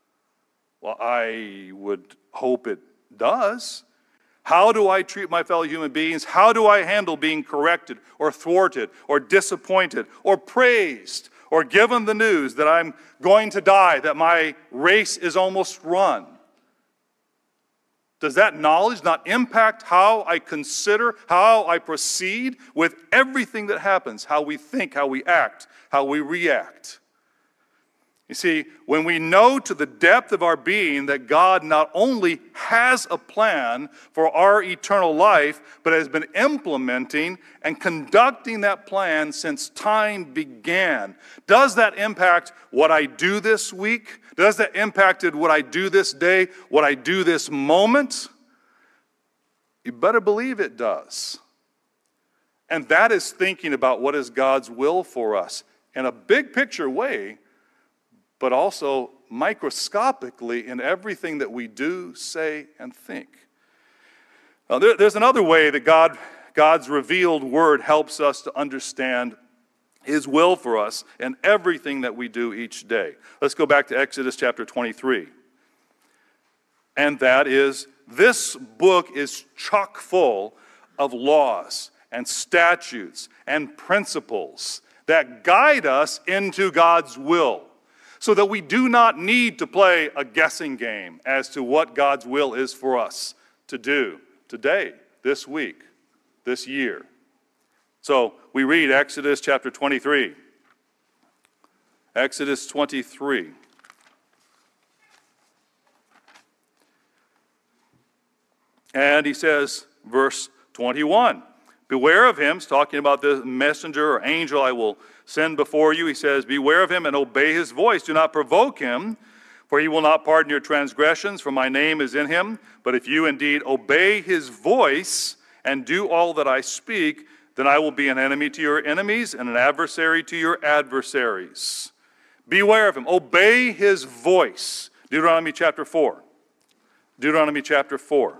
Speaker 1: Well, I would hope it does. How do I treat my fellow human beings? How do I handle being corrected or thwarted or disappointed or praised or given the news that I'm going to die, that my race is almost run? Does that knowledge not impact how I consider, how I proceed with everything that happens, how we think, how we act, how we react? You see, when we know to the depth of our being that God not only has a plan for our eternal life, but has been implementing and conducting that plan since time began, does that impact what I do this week? Does that impact what I do this day, what I do this moment? You better believe it does. And that is thinking about what is God's will for us in a big picture way, but also microscopically in everything that we do, say, and think. Now, there, there's another way that God, God's revealed word helps us to understand His will for us in everything that we do each day. Let's go back to Exodus chapter twenty-three. And that is, this book is chock full of laws and statutes and principles that guide us into God's will, so that we do not need to play a guessing game as to what God's will is for us to do today, this week, this year. So we read Exodus chapter twenty-three. Exodus twenty-three. And he says, verse twenty-one, beware of him. He's talking about the messenger or angel I will send before you. He says, beware of him and obey his voice. Do not provoke him For he will not pardon your transgressions, for my name is in him. But if you indeed obey his voice and do all that I speak, then I will be an enemy to your enemies and an adversary to your adversaries. Beware of him. Obey his voice. Deuteronomy chapter four. Deuteronomy chapter four.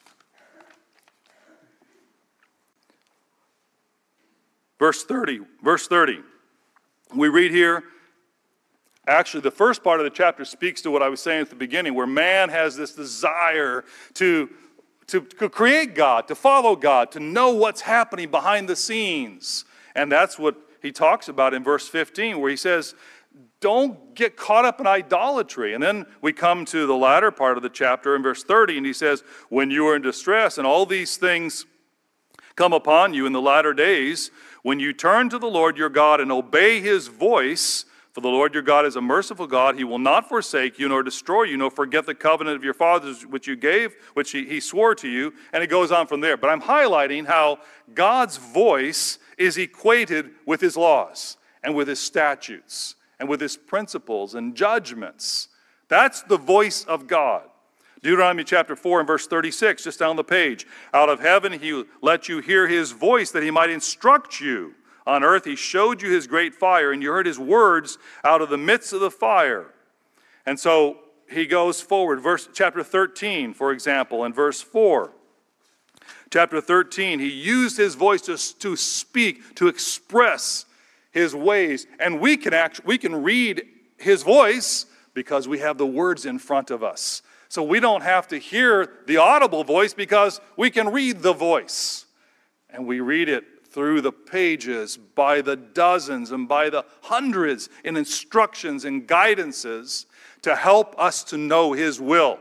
Speaker 1: Verse thirty. Verse thirty. We read here, actually, the first part of the chapter speaks to what I was saying at the beginning, where man has this desire to, to, to create God, to follow God, to know what's happening behind the scenes. And that's what he talks about in verse fifteen, where he says, don't get caught up in idolatry. And then we come to the latter part of the chapter in verse thirty, and he says, when you are in distress and all these things come upon you in the latter days, when you turn to the Lord your God and obey his voice, for the Lord your God is a merciful God. He will not forsake you nor destroy you, nor forget the covenant of your fathers which you gave, which he, he swore to you. And it goes on from there. But I'm highlighting how God's voice is equated with his laws and with his statutes and with his principles and judgments. That's the voice of God. Deuteronomy chapter four and verse thirty-six, just down the page. Out of heaven he let you hear his voice that he might instruct you. On earth he showed you his great fire, and you heard his words out of the midst of the fire. And so he goes forward. Verse chapter thirteen, for example, and verse four. Chapter thirteen, he used his voice to, to speak, to express his ways. And we can actually, we can read his voice because we have the words in front of us. So we don't have to hear the audible voice because we can read the voice. And we read it through the pages by the dozens and by the hundreds in instructions and guidances to help us to know his will.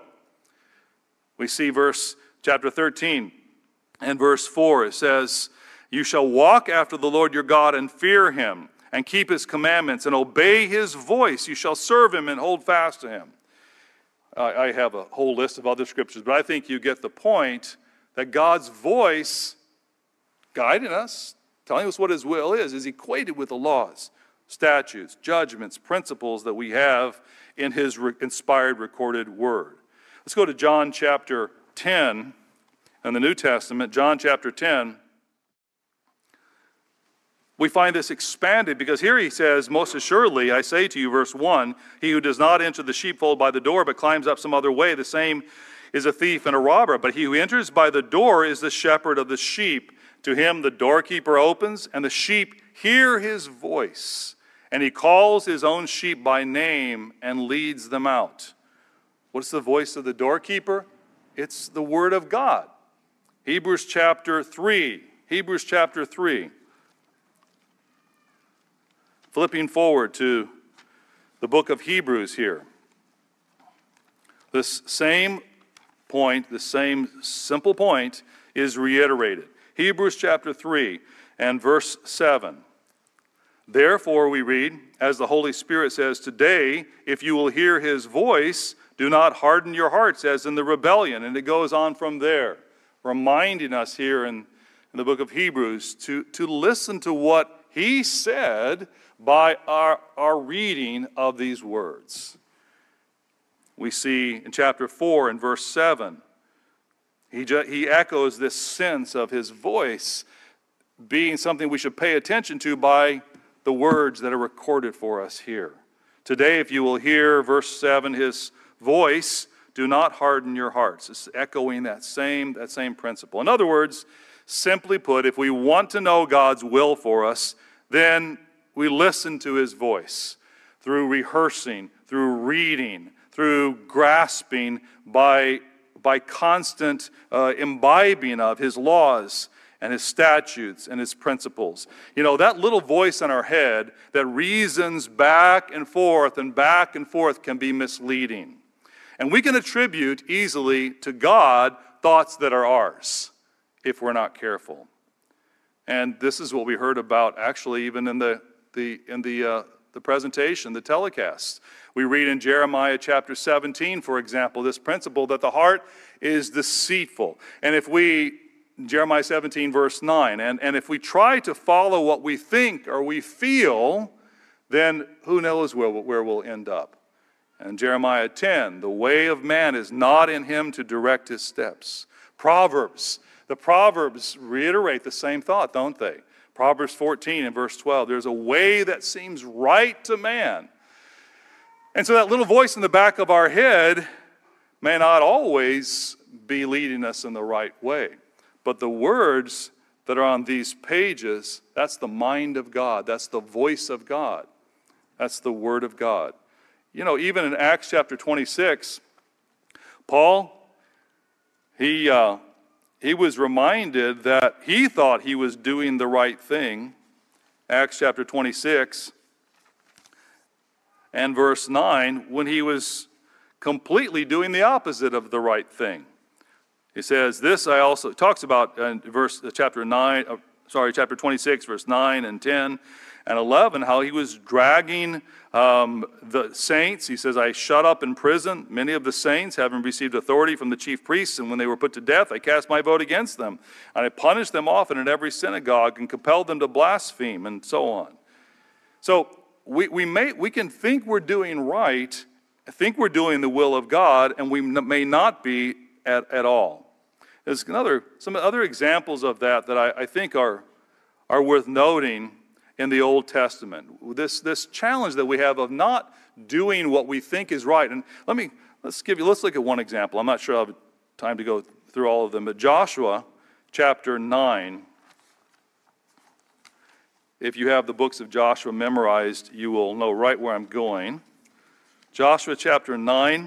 Speaker 1: We see verse chapter thirteen and verse four. It says, you shall walk after the Lord your God and fear him and keep his commandments and obey his voice. You shall serve him and hold fast to him. I have a whole list of other scriptures, but I think you get the point that God's voice guiding us, telling us what his will is, is equated with the laws, statutes, judgments, principles that we have in his inspired recorded word. Let's go to John chapter ten in the New Testament. John chapter ten. We find this expanded because here he says, most assuredly, I say to you, verse one, he who does not enter the sheepfold by the door but climbs up some other way, the same is a thief and a robber. But he who enters by the door is the shepherd of the sheep. To him the doorkeeper opens, and the sheep hear his voice. And he calls his own sheep by name and leads them out. What's the voice of the doorkeeper? It's the word of God. Hebrews chapter three. Hebrews chapter three. Flipping forward to the book of Hebrews here. This same point, the same simple point is reiterated. Hebrews chapter three and verse seven. Therefore we read, as the Holy Spirit says, today, if you will hear his voice, do not harden your hearts as in the rebellion. And it goes on from there, reminding us here in, in the book of Hebrews to, to listen to what he said by our, our reading of these words. We see in chapter four and verse seven, he, ju- he echoes this sense of his voice being something we should pay attention to by the words that are recorded for us here. Today, if you will hear, verse seven, his voice, do not harden your hearts. It's echoing that same, that same principle. In other words, simply put, if we want to know God's will for us, then we listen to his voice through rehearsing, through reading, through grasping by, by constant uh, imbibing of his laws and his statutes and his principles. You know, that little voice in our head that reasons back and forth and back and forth can be misleading. And we can attribute easily to God thoughts that are ours if we're not careful. And this is what we heard about actually even in the the in the uh, the presentation, the telecast. We read in Jeremiah chapter seventeen, for example, this principle that the heart is deceitful. And if we, Jeremiah seventeen verse nine, and, and if we try to follow what we think or we feel, then who knows where, where we'll end up. And Jeremiah ten, the way of man is not in him to direct his steps. Proverbs, the Proverbs reiterate the same thought, don't they? Proverbs fourteen and verse twelve, there's a way that seems right to man. And so that little voice in the back of our head may not always be leading us in the right way. But the words that are on these pages, that's the mind of God. That's the voice of God. That's the word of God. You know, even in Acts chapter twenty-six, Paul, he, uh, he was reminded that he thought he was doing the right thing. Acts chapter twenty-six and verse nine, when he was completely doing the opposite of the right thing. He says, this I also, it talks about in verse, chapter nine, uh, sorry, chapter twenty-six, verse nine and ten and eleven, how he was dragging um, the saints. He says, I shut up in prison many of the saints, having received authority from the chief priests, and when they were put to death, I cast my vote against them. And I punished them often in every synagogue and compelled them to blaspheme, and so on. So we, we, may, we can think we're doing right, think we're doing the will of God, and we may not be at, at all. There's another, some other examples of that that I, I think are, are worth noting in the Old Testament. This, this challenge that we have of not doing what we think is right. And let me, let's give you, let's look at one example. I'm not sure I'll have time to go through all of them, but Joshua chapter nine. If you have the books of Joshua memorized, you will know right where I'm going. Joshua chapter nine.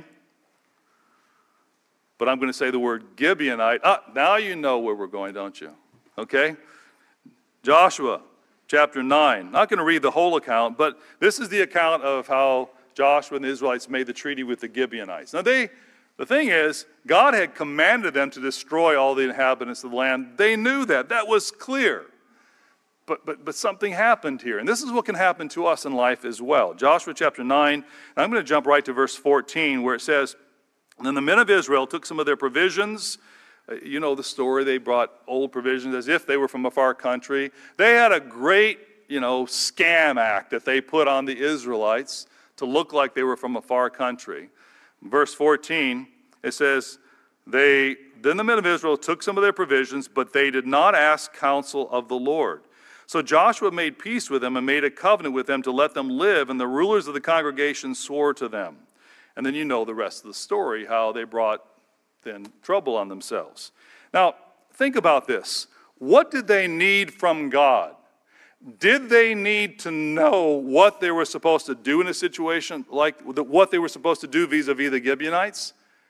Speaker 1: But I'm going to say the word Gibeonite. Ah, now you know where we're going, don't you? Okay? Joshua chapter nine. Not going to read the whole account, but this is the account of how Joshua and the Israelites made the treaty with the Gibeonites. Now they, the thing is, God had commanded them to destroy all the inhabitants of the land. They knew that. That was clear. But, but, but something happened here. And this is what can happen to us in life as well. Joshua chapter nine. And I'm going to jump right to verse fourteen where it says, and then the men of Israel took some of their provisions. You know the story. They brought old provisions as if they were from a far country. They had a great, you know, scam act that they put on the Israelites to look like they were from a far country. Verse fourteen, it says, they, then the men of Israel took some of their provisions, but they did not ask counsel of the Lord. So Joshua made peace with them and made a covenant with them to let them live, and the rulers of the congregation swore to them. And then you know the rest of the story, how they brought then trouble on themselves. Now, think about this. What did they need from God? Did they need to know what they were supposed to do in a situation like what they were supposed to do vis-a-vis the Gibeonites?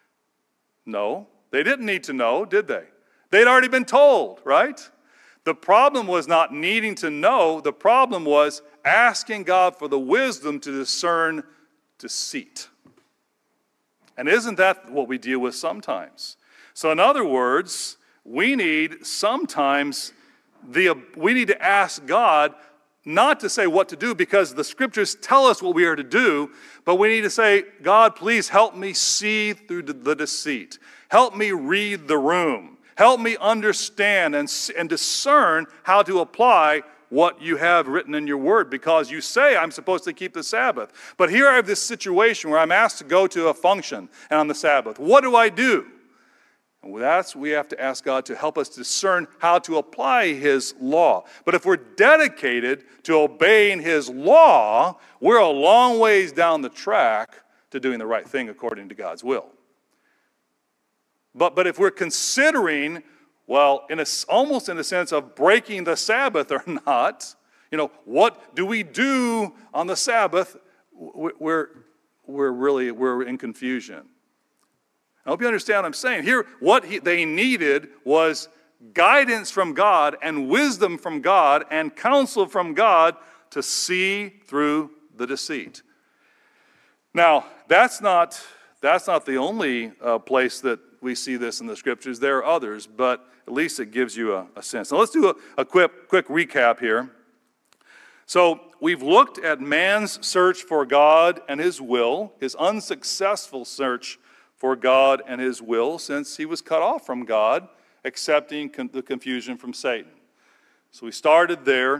Speaker 1: No, they didn't need to know, did they? They'd already been told, right? The problem was not needing to know. The problem was asking God for the wisdom to discern deceit. And isn't that what we deal with sometimes? So in other words, we need sometimes, the we need to ask God not to say what to do because the scriptures tell us what we are to do, but we need to say, God, please help me see through the deceit. Help me read the room. Help me understand and, and discern how to apply what you have written in your word, because you say I'm supposed to keep the Sabbath. But here I have this situation where I'm asked to go to a function and on the Sabbath. What do I do? And that's we have to ask God to help us discern how to apply his law. But if we're dedicated to obeying his law, we're a long ways down the track to doing the right thing according to God's will. But, but if we're considering, well, in a, almost in a sense of breaking the Sabbath or not, you know, what do we do on the Sabbath? We're, we're really, we're in confusion. I hope you understand what I'm saying. Here, what he, they needed was guidance from God and wisdom from God and counsel from God to see through the deceit. Now, that's not, that's not the only uh, place that we see this in the scriptures. There are others, but at least it gives you a, a sense. Now let's do a, a quick, quick recap here. So we've looked at man's search for God and his will, his unsuccessful search for God and his will since he was cut off from God, accepting con- the confusion from Satan. So we started there.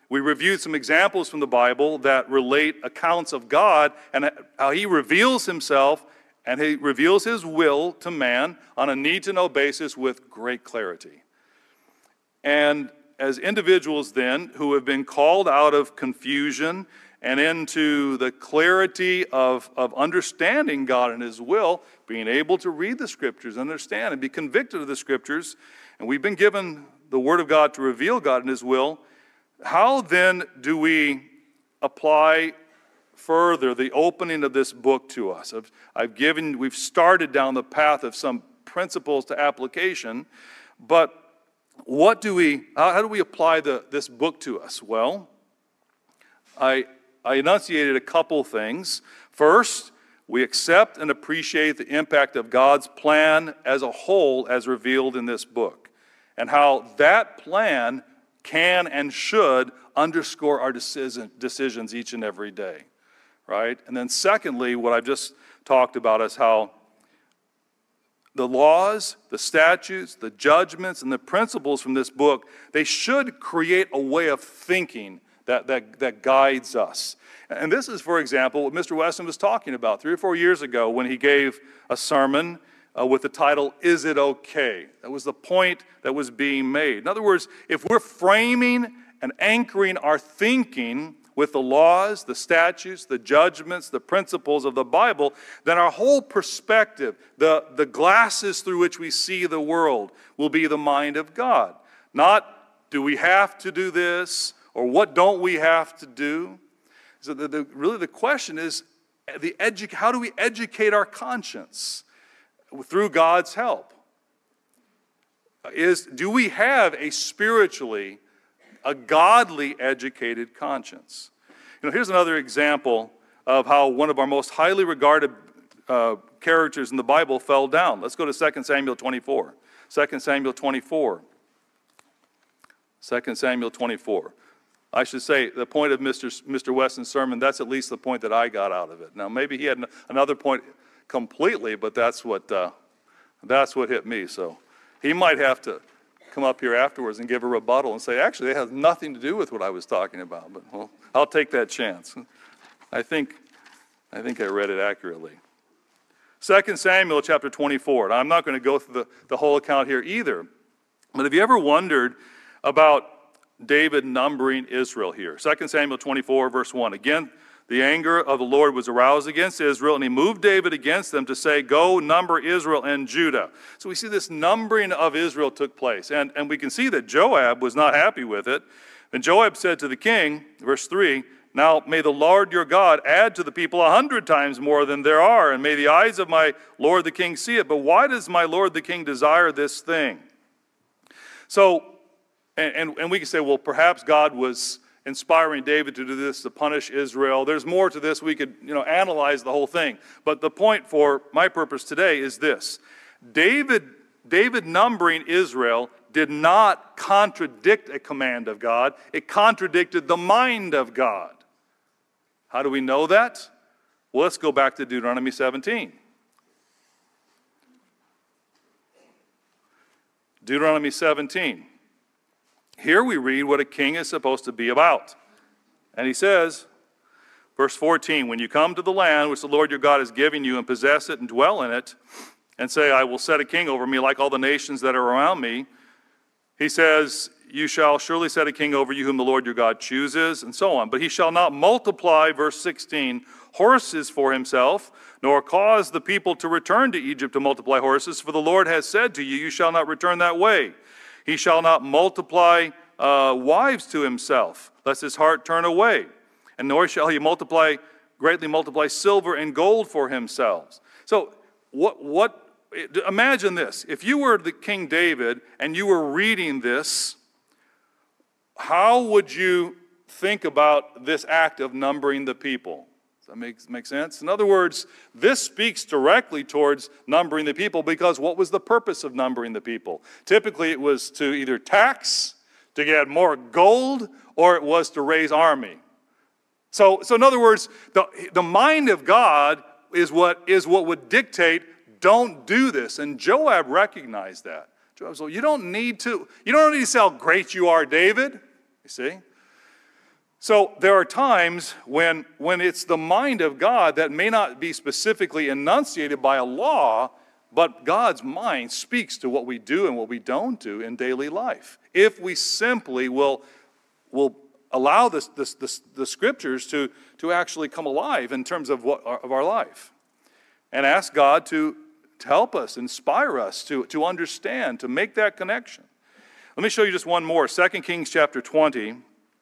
Speaker 1: We reviewed some examples from the Bible that relate accounts of God and how he reveals himself and he reveals his will to man on a need-to-know basis with great clarity. And as individuals then who have been called out of confusion and into the clarity of, of understanding God and his will, being able to read the Scriptures, understand, and be convicted of the Scriptures, and we've been given the Word of God to reveal God and his will, how then do we apply further the opening of this book to us? I've, I've given, we've started down the path of some principles to application, but what do we, how, how do we apply the, this book to us? Well, I, I enunciated a couple things. First, we accept and appreciate the impact of God's plan as a whole as revealed in this book, and how that plan can and should underscore our decision, decisions each and every day, right? And then secondly, what I've just talked about is how the laws, the statutes, the judgments, and the principles from this book, they should create a way of thinking that, that, that guides us. And this is, for example, what Mister Weston was talking about three or four years ago when he gave a sermon Uh, with the title, Is It Okay? That was the point that was being made. In other words, if we're framing and anchoring our thinking with the laws, the statutes, the judgments, the principles of the Bible, then our whole perspective, the, the glasses through which we see the world, will be the mind of God. Not, do we have to do this, or what don't we have to do? So the, the, really the question is, the edu- how do we educate our conscience? Through God's help. Is, do we have a spiritually, a godly educated conscience? You know, here's another example of how one of our most highly regarded uh, characters in the Bible fell down. Let's go to Second Samuel twenty-four. Second Samuel twenty-four. Second Samuel twenty-four. I should say, the point of Mister Mister Weston's sermon, that's at least the point that I got out of it. Now, maybe he had another point completely, but that's what uh, that's what hit me. So he might have to come up here afterwards and give a rebuttal and say, actually, that has nothing to do with what I was talking about. But well, I'll take that chance. I think I think I read it accurately. Second Samuel chapter twenty-four. Now, I'm not going to go through the, the whole account here either. But have you ever wondered about David numbering Israel here? Second Samuel twenty-four, verse one. Again, the anger of the Lord was aroused against Israel, and he moved David against them to say, go number Israel and Judah. So we see this numbering of Israel took place. And, and we can see that Joab was not happy with it. And Joab said to the king, verse three, now may the Lord your God add to the people a hundred times more than there are, and may the eyes of my Lord the king see it. But why does my Lord the king desire this thing? So, and, and, and we can say, well, perhaps God was inspiring David to do this to punish Israel. There's more to this. We could, you know, analyze the whole thing. But the point for my purpose today is this. David, David numbering Israel did not contradict a command of God. It contradicted the mind of God. How do we know that? Well, let's go back to Deuteronomy seventeen. Deuteronomy seventeen. Here we read what a king is supposed to be about. And he says, verse fourteen, when you come to the land which the Lord your God is giving you and possess it and dwell in it, and say, I will set a king over me like all the nations that are around me, he says, you shall surely set a king over you whom the Lord your God chooses, and so on. But he shall not multiply, verse sixteen, horses for himself, nor cause the people to return to Egypt to multiply horses, for the Lord has said to you, you shall not return that way. He shall not multiply uh, wives to himself, lest his heart turn away. And nor shall he multiply, greatly multiply silver and gold for himself. So what, what, imagine this. If you were the King David and you were reading this, how would you think about this act of numbering the people? Does that make, make sense? In other words, this speaks directly towards numbering the people, because what was the purpose of numbering the people? Typically it was to either tax, to get more gold, or it was to raise army. So, so in other words, the, the mind of God is what, is what would dictate, don't do this. And Joab recognized that. Joab said, you don't need to, you don't need to say how great you are, David. You see? So there are times when, when it's the mind of God that may not be specifically enunciated by a law, but God's mind speaks to what we do and what we don't do in daily life. If we simply will, will allow this, this, this, the scriptures to, to actually come alive in terms of, what, of our life. And ask God to, to help us, inspire us to, to understand, to make that connection. Let me show you just one more. Second Kings chapter twenty.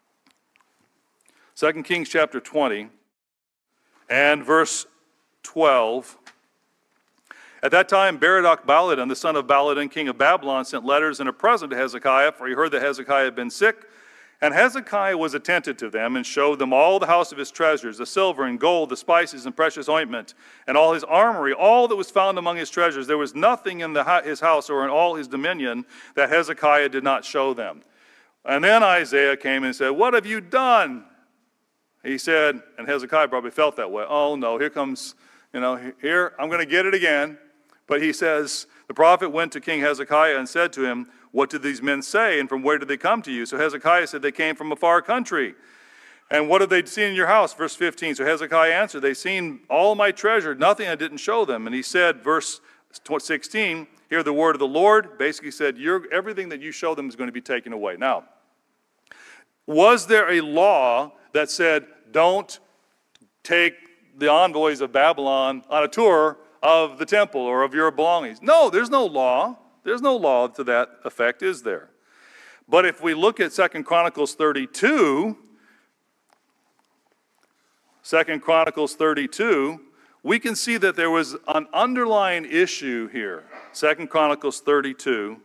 Speaker 1: Second Kings chapter twenty and verse twelve. At that time, Berodach-Baladan, the son of Baladan, king of Babylon, sent letters and a present to Hezekiah, for he heard that Hezekiah had been sick. And Hezekiah was attentive to them and showed them all the house of his treasures, the silver and gold, the spices and precious ointment, and all his armory, all that was found among his treasures. There was nothing in the, his house or in all his dominion that Hezekiah did not show them. And then Isaiah came and said, "What have you done?" He said, and Hezekiah probably felt that way. Oh no, here comes, you know, here, I'm going to get it again. But he says, the prophet went to King Hezekiah and said to him, "What did these men say, and from where did they come to you?" So Hezekiah said, "They came from a far country." "And what have they seen in your house?" Verse fifteen. So Hezekiah answered, "They've seen all my treasure, nothing I didn't show them." And he said, verse sixteen, "Hear the word of the Lord." Basically said, You're, everything that you show them is going to be taken away. Now, was there a law that said, don't take the envoys of Babylon on a tour of the temple or of your belongings? No, there's no law. There's no law to that effect, is there? But if we look at Second Chronicles thirty-two, Second Chronicles thirty-two, we can see that there was an underlying issue here. Second Chronicles thirty-two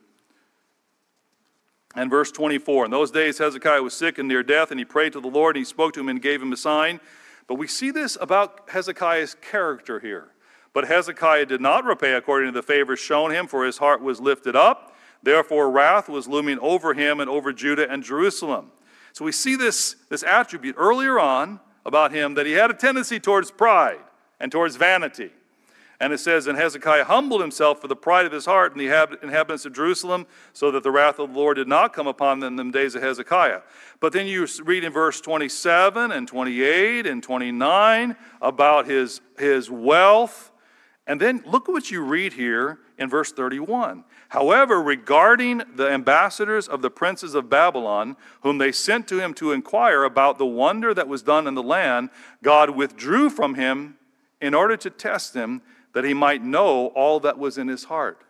Speaker 1: and verse twenty-four. "In those days Hezekiah was sick and near death, and he prayed to the Lord, and he spoke to him and gave him a sign." But we see this about Hezekiah's character here. "But Hezekiah did not repay according to the favor shown him, for his heart was lifted up. Therefore wrath was looming over him and over Judah and Jerusalem." So we see this, this attribute earlier on about him, that he had a tendency towards pride and towards vanity. And it says, "And Hezekiah humbled himself for the pride of his heart and the inhabitants of Jerusalem, so that the wrath of the Lord did not come upon them in the days of Hezekiah." But then you read in verse twenty-seven and twenty-eight and twenty-nine about his, his wealth. And then look at what you read here in verse thirty-one. "However, regarding the ambassadors of the princes of Babylon, whom they sent to him to inquire about the wonder that was done in the land, God withdrew from him in order to test him, that he might know all that was in his heart."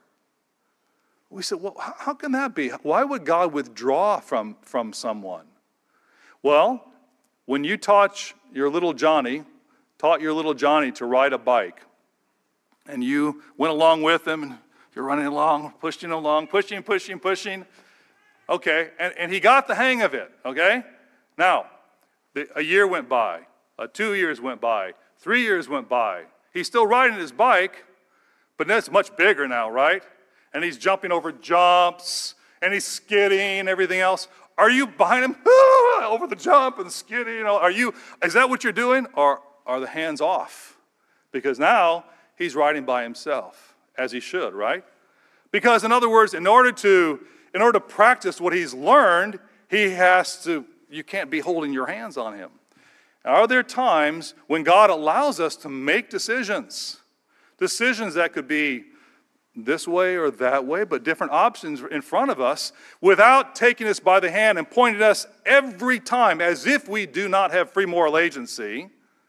Speaker 1: We said, well, how can that be? Why would God withdraw from, from someone? Well, when you taught your little Johnny, taught your little Johnny to ride a bike, and you went along with him, and you're running along, pushing along, pushing, pushing, pushing. Okay, and, and he got the hang of it, okay? Now, the, a year went by, uh, two years went by, three years went by. He's still riding his bike, but it's much bigger now, right? And he's jumping over jumps, and he's skidding and everything else. Are you behind him? Over the jump and skidding, you know, are you, is that what you're doing? Or are the hands off? Because now he's riding by himself, as he should, right? Because in other words, in order to, in order to practice what he's learned, he has to, you can't be holding your hands on him. Are there times when God allows us to make decisions? Decisions that could be this way or that way, but different options in front of us, without taking us by the hand and pointing us every time as if we do not have free moral agency,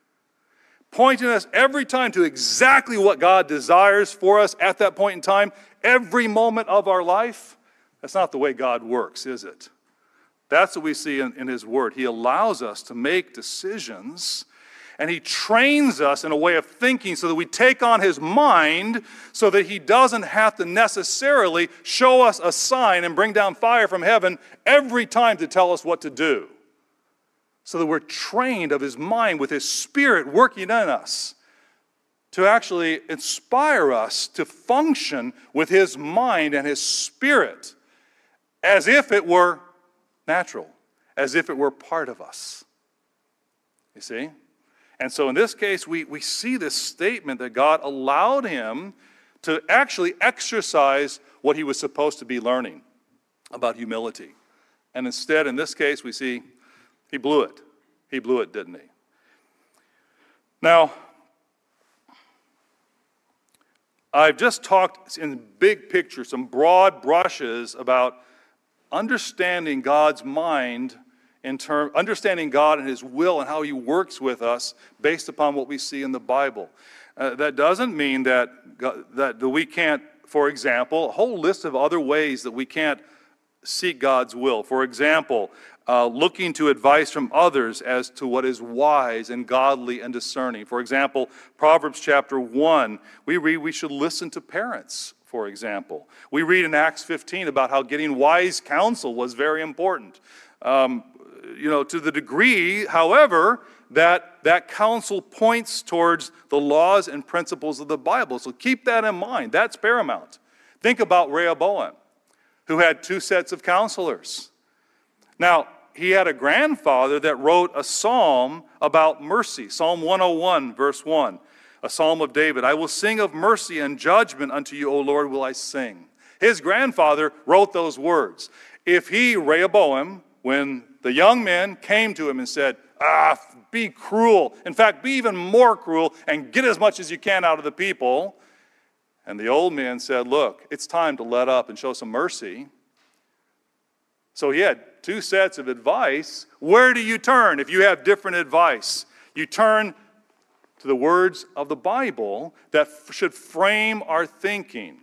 Speaker 1: pointing us every time to exactly what God desires for us at that point in time, every moment of our life. That's not the way God works, is it? That's what we see in, in his word. He allows us to make decisions, and he trains us in a way of thinking so that we take on his mind, so that he doesn't have to necessarily show us a sign and bring down fire from heaven every time to tell us what to do. So that we're trained of his mind with his spirit working in us to actually inspire us to function with his mind and his spirit as if it were natural, as if it were part of us. You see? And so in this case, we, we see this statement that God allowed him to actually exercise what he was supposed to be learning about humility. And instead, in this case, we see he blew it. He blew it, didn't he? Now, I've just talked in big picture, some broad brushes about understanding God's mind, in term, understanding God and His will and how He works with us based upon what we see in the Bible. Uh, that doesn't mean that, that that we can't, for example, a whole list of other ways that we can't seek God's will. For example, uh, looking to advice from others as to what is wise and godly and discerning. For example, Proverbs chapter one, we read we should listen to parents, for example. We read in Acts fifteen about how getting wise counsel was very important. Um, you know, to the degree, however, that that counsel points towards the laws and principles of the Bible. So keep that in mind. That's paramount. Think about Rehoboam, who had two sets of counselors. Now, he had a grandfather that wrote a psalm about mercy, Psalm one oh one, verse one, a psalm of David. I will sing of mercy and judgment unto you, O Lord, will I sing. His grandfather wrote those words. If he, Rehoboam, when the young men came to him and said, ah, be cruel, in fact, be even more cruel and get as much as you can out of the people, and the old man said, look, it's time to let up and show some mercy. So he had two sets of advice. Where do you turn if you have different advice? You turn to the words of the Bible that f- should frame our thinking.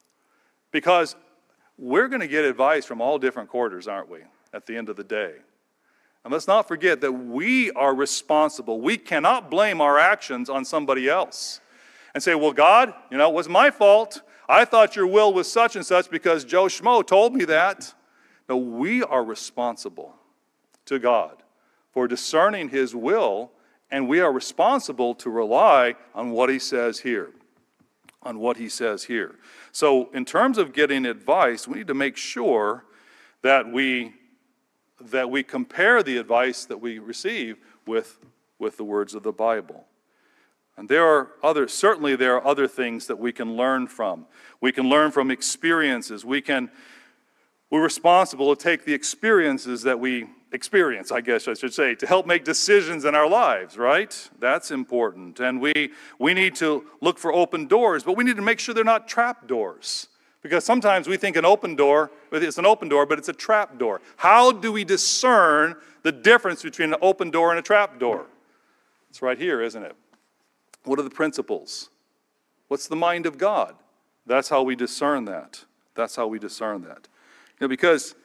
Speaker 1: Because we're going to get advice from all different quarters, aren't we, at the end of the day? And let's not forget that we are responsible. We cannot blame our actions on somebody else and say, well, God, you know, it was my fault. I thought your will was such and such because Joe Schmo told me that. No, we are responsible to God for discerning His will, and we are responsible to rely on what He says here, on what He says here. So in terms of getting advice, we need to make sure that we that we compare the advice that we receive with, with the words of the Bible. And there are other, certainly there are other things that we can learn from. We can learn from experiences. We can, we're responsible to take the experiences that we experience, I guess I should say, to help make decisions in our lives, right? That's important. And we, we need to look for open doors, but we need to make sure they're not trap doors. Because sometimes we think an open door, it's an open door, but it's a trap door. How do we discern the difference between an open door and a trap door? It's right here, isn't it? What are the principles? What's the mind of God? That's how we discern that. That's how we discern that. You know, because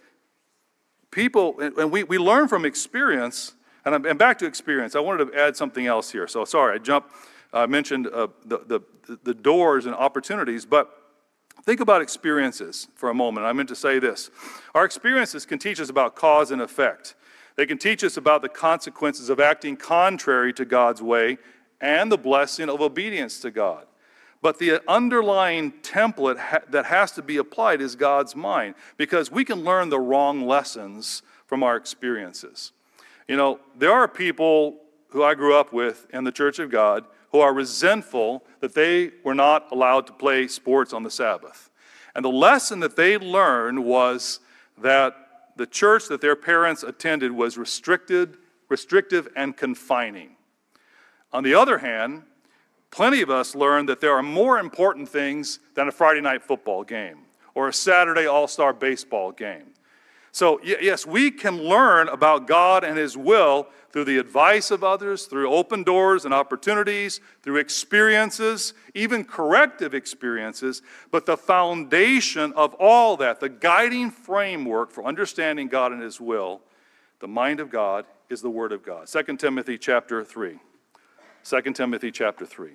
Speaker 1: people, and we, we learn from experience, and, I'm, and back to experience, I wanted to add something else here. So sorry, I jumped, I uh, mentioned uh, the, the, the doors and opportunities, but think about experiences for a moment. I meant to say this. Our experiences can teach us about cause and effect. They can teach us about the consequences of acting contrary to God's way and the blessing of obedience to God. But the underlying template ha- that has to be applied is God's mind, because we can learn the wrong lessons from our experiences. You know, there are people who I grew up with in the Church of God who are resentful that they were not allowed to play sports on the Sabbath. And the lesson that they learned was that the church that their parents attended was restricted, restrictive and confining. On the other hand, plenty of us learned that there are more important things than a Friday night football game or a Saturday all-star baseball game. So yes, we can learn about God and His will through the advice of others, through open doors and opportunities, through experiences, even corrective experiences. But the foundation of all that, the guiding framework for understanding God and His will, the mind of God, is the Word of God. Second Timothy chapter three. Second Timothy chapter three.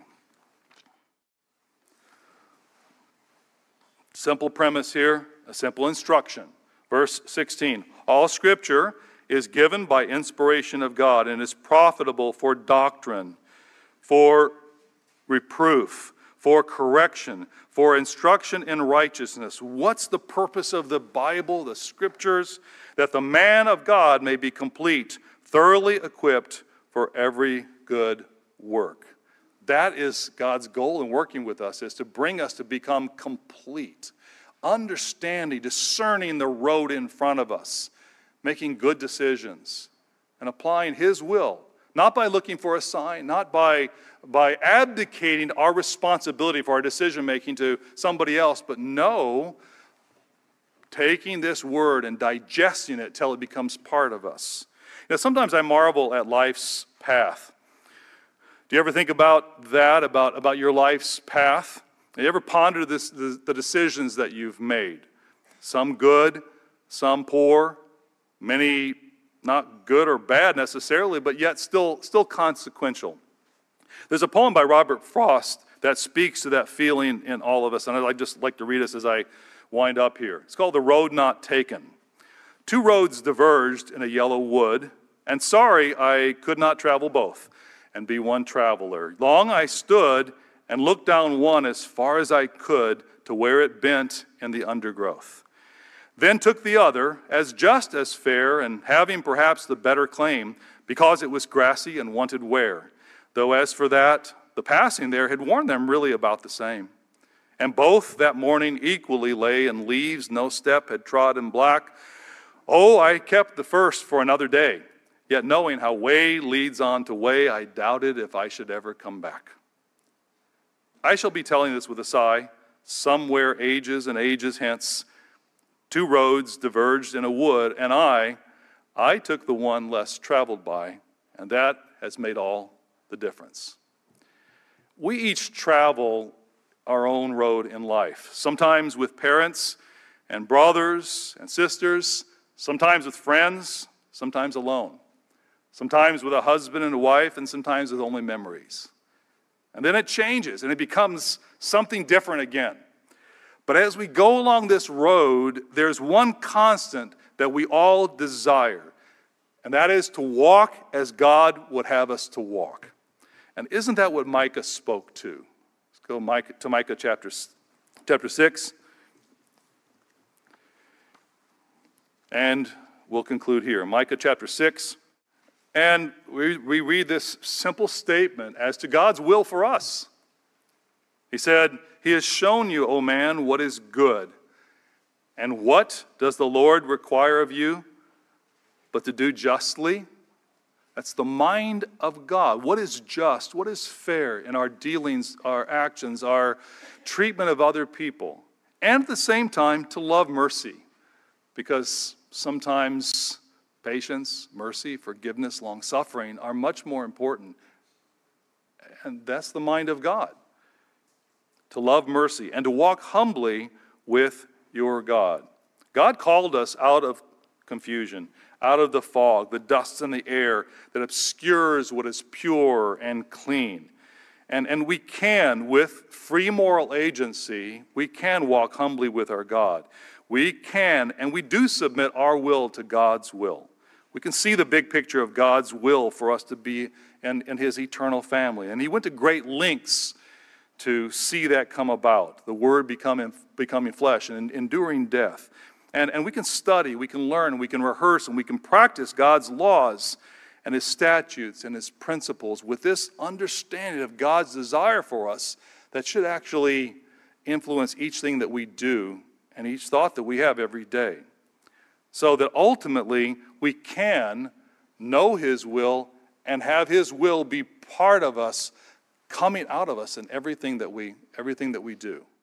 Speaker 1: Simple premise here, a simple instruction. Verse sixteen, all Scripture is given by inspiration of God and is profitable for doctrine, for reproof, for correction, for instruction in righteousness. What's the purpose of the Bible, the Scriptures? That the man of God may be complete, thoroughly equipped for every good work. That is God's goal in working with us, is to bring us to become complete, understanding, discerning the road in front of us, making good decisions, and applying His will, not by looking for a sign, not by, by abdicating our responsibility for our decision-making to somebody else, but no, taking this word and digesting it till it becomes part of us. You know, sometimes I marvel at life's path. Do you ever think about that, about, about your life's path? Have you ever pondered this, the, the decisions that you've made? Some good, some poor, many not good or bad necessarily, but yet still, still consequential. There's a poem by Robert Frost that speaks to that feeling in all of us, and I'd just like to read this as I wind up here. It's called The Road Not Taken. Two roads diverged in a yellow wood, and sorry I could not travel both and be one traveler. Long I stood and looked down one as far as I could to where it bent in the undergrowth. Then took the other as just as fair and having perhaps the better claim because it was grassy and wanted wear, though as for that, the passing there had worn them really about the same. And both that morning equally lay in leaves no step had trod in black. Oh, I kept the first for another day, yet knowing how way leads on to way, I doubted if I should ever come back. I shall be telling this with a sigh, somewhere ages and ages hence, two roads diverged in a wood, and I, I took the one less traveled by, and that has made all the difference. We each travel our own road in life, sometimes with parents and brothers and sisters, sometimes with friends, sometimes alone, sometimes with a husband and a wife, and sometimes with only memories. And then it changes, and it becomes something different again. But as we go along this road, there's one constant that we all desire, and that is to walk as God would have us to walk. And isn't that what Micah spoke to? Let's go Micah, to Micah chapter, chapter six. And we'll conclude here. Micah chapter six. And we, we read this simple statement as to God's will for us. He said, He has shown you, O man, what is good. And what does the Lord require of you but to do justly? That's the mind of God. What is just? What is fair in our dealings, our actions, our treatment of other people? And at the same time, to love mercy. Because sometimes patience, mercy, forgiveness, long-suffering are much more important. And that's the mind of God. To love mercy and to walk humbly with your God. God called us out of confusion, out of the fog, the dust in the air that obscures what is pure and clean. And, and we can, with free moral agency, we can walk humbly with our God. We can, and we do submit our will to God's will. We can see the big picture of God's will for us to be in, in His eternal family. And He went to great lengths to see that come about, the Word becoming, becoming flesh and enduring death. And, and we can study, we can learn, we can rehearse, and we can practice God's laws and His statutes and His principles with this understanding of God's desire for us that should actually influence each thing that we do and each thought that we have every day. So that ultimately we can know His will and have His will be part of us, coming out of us in everything that we everything that we do.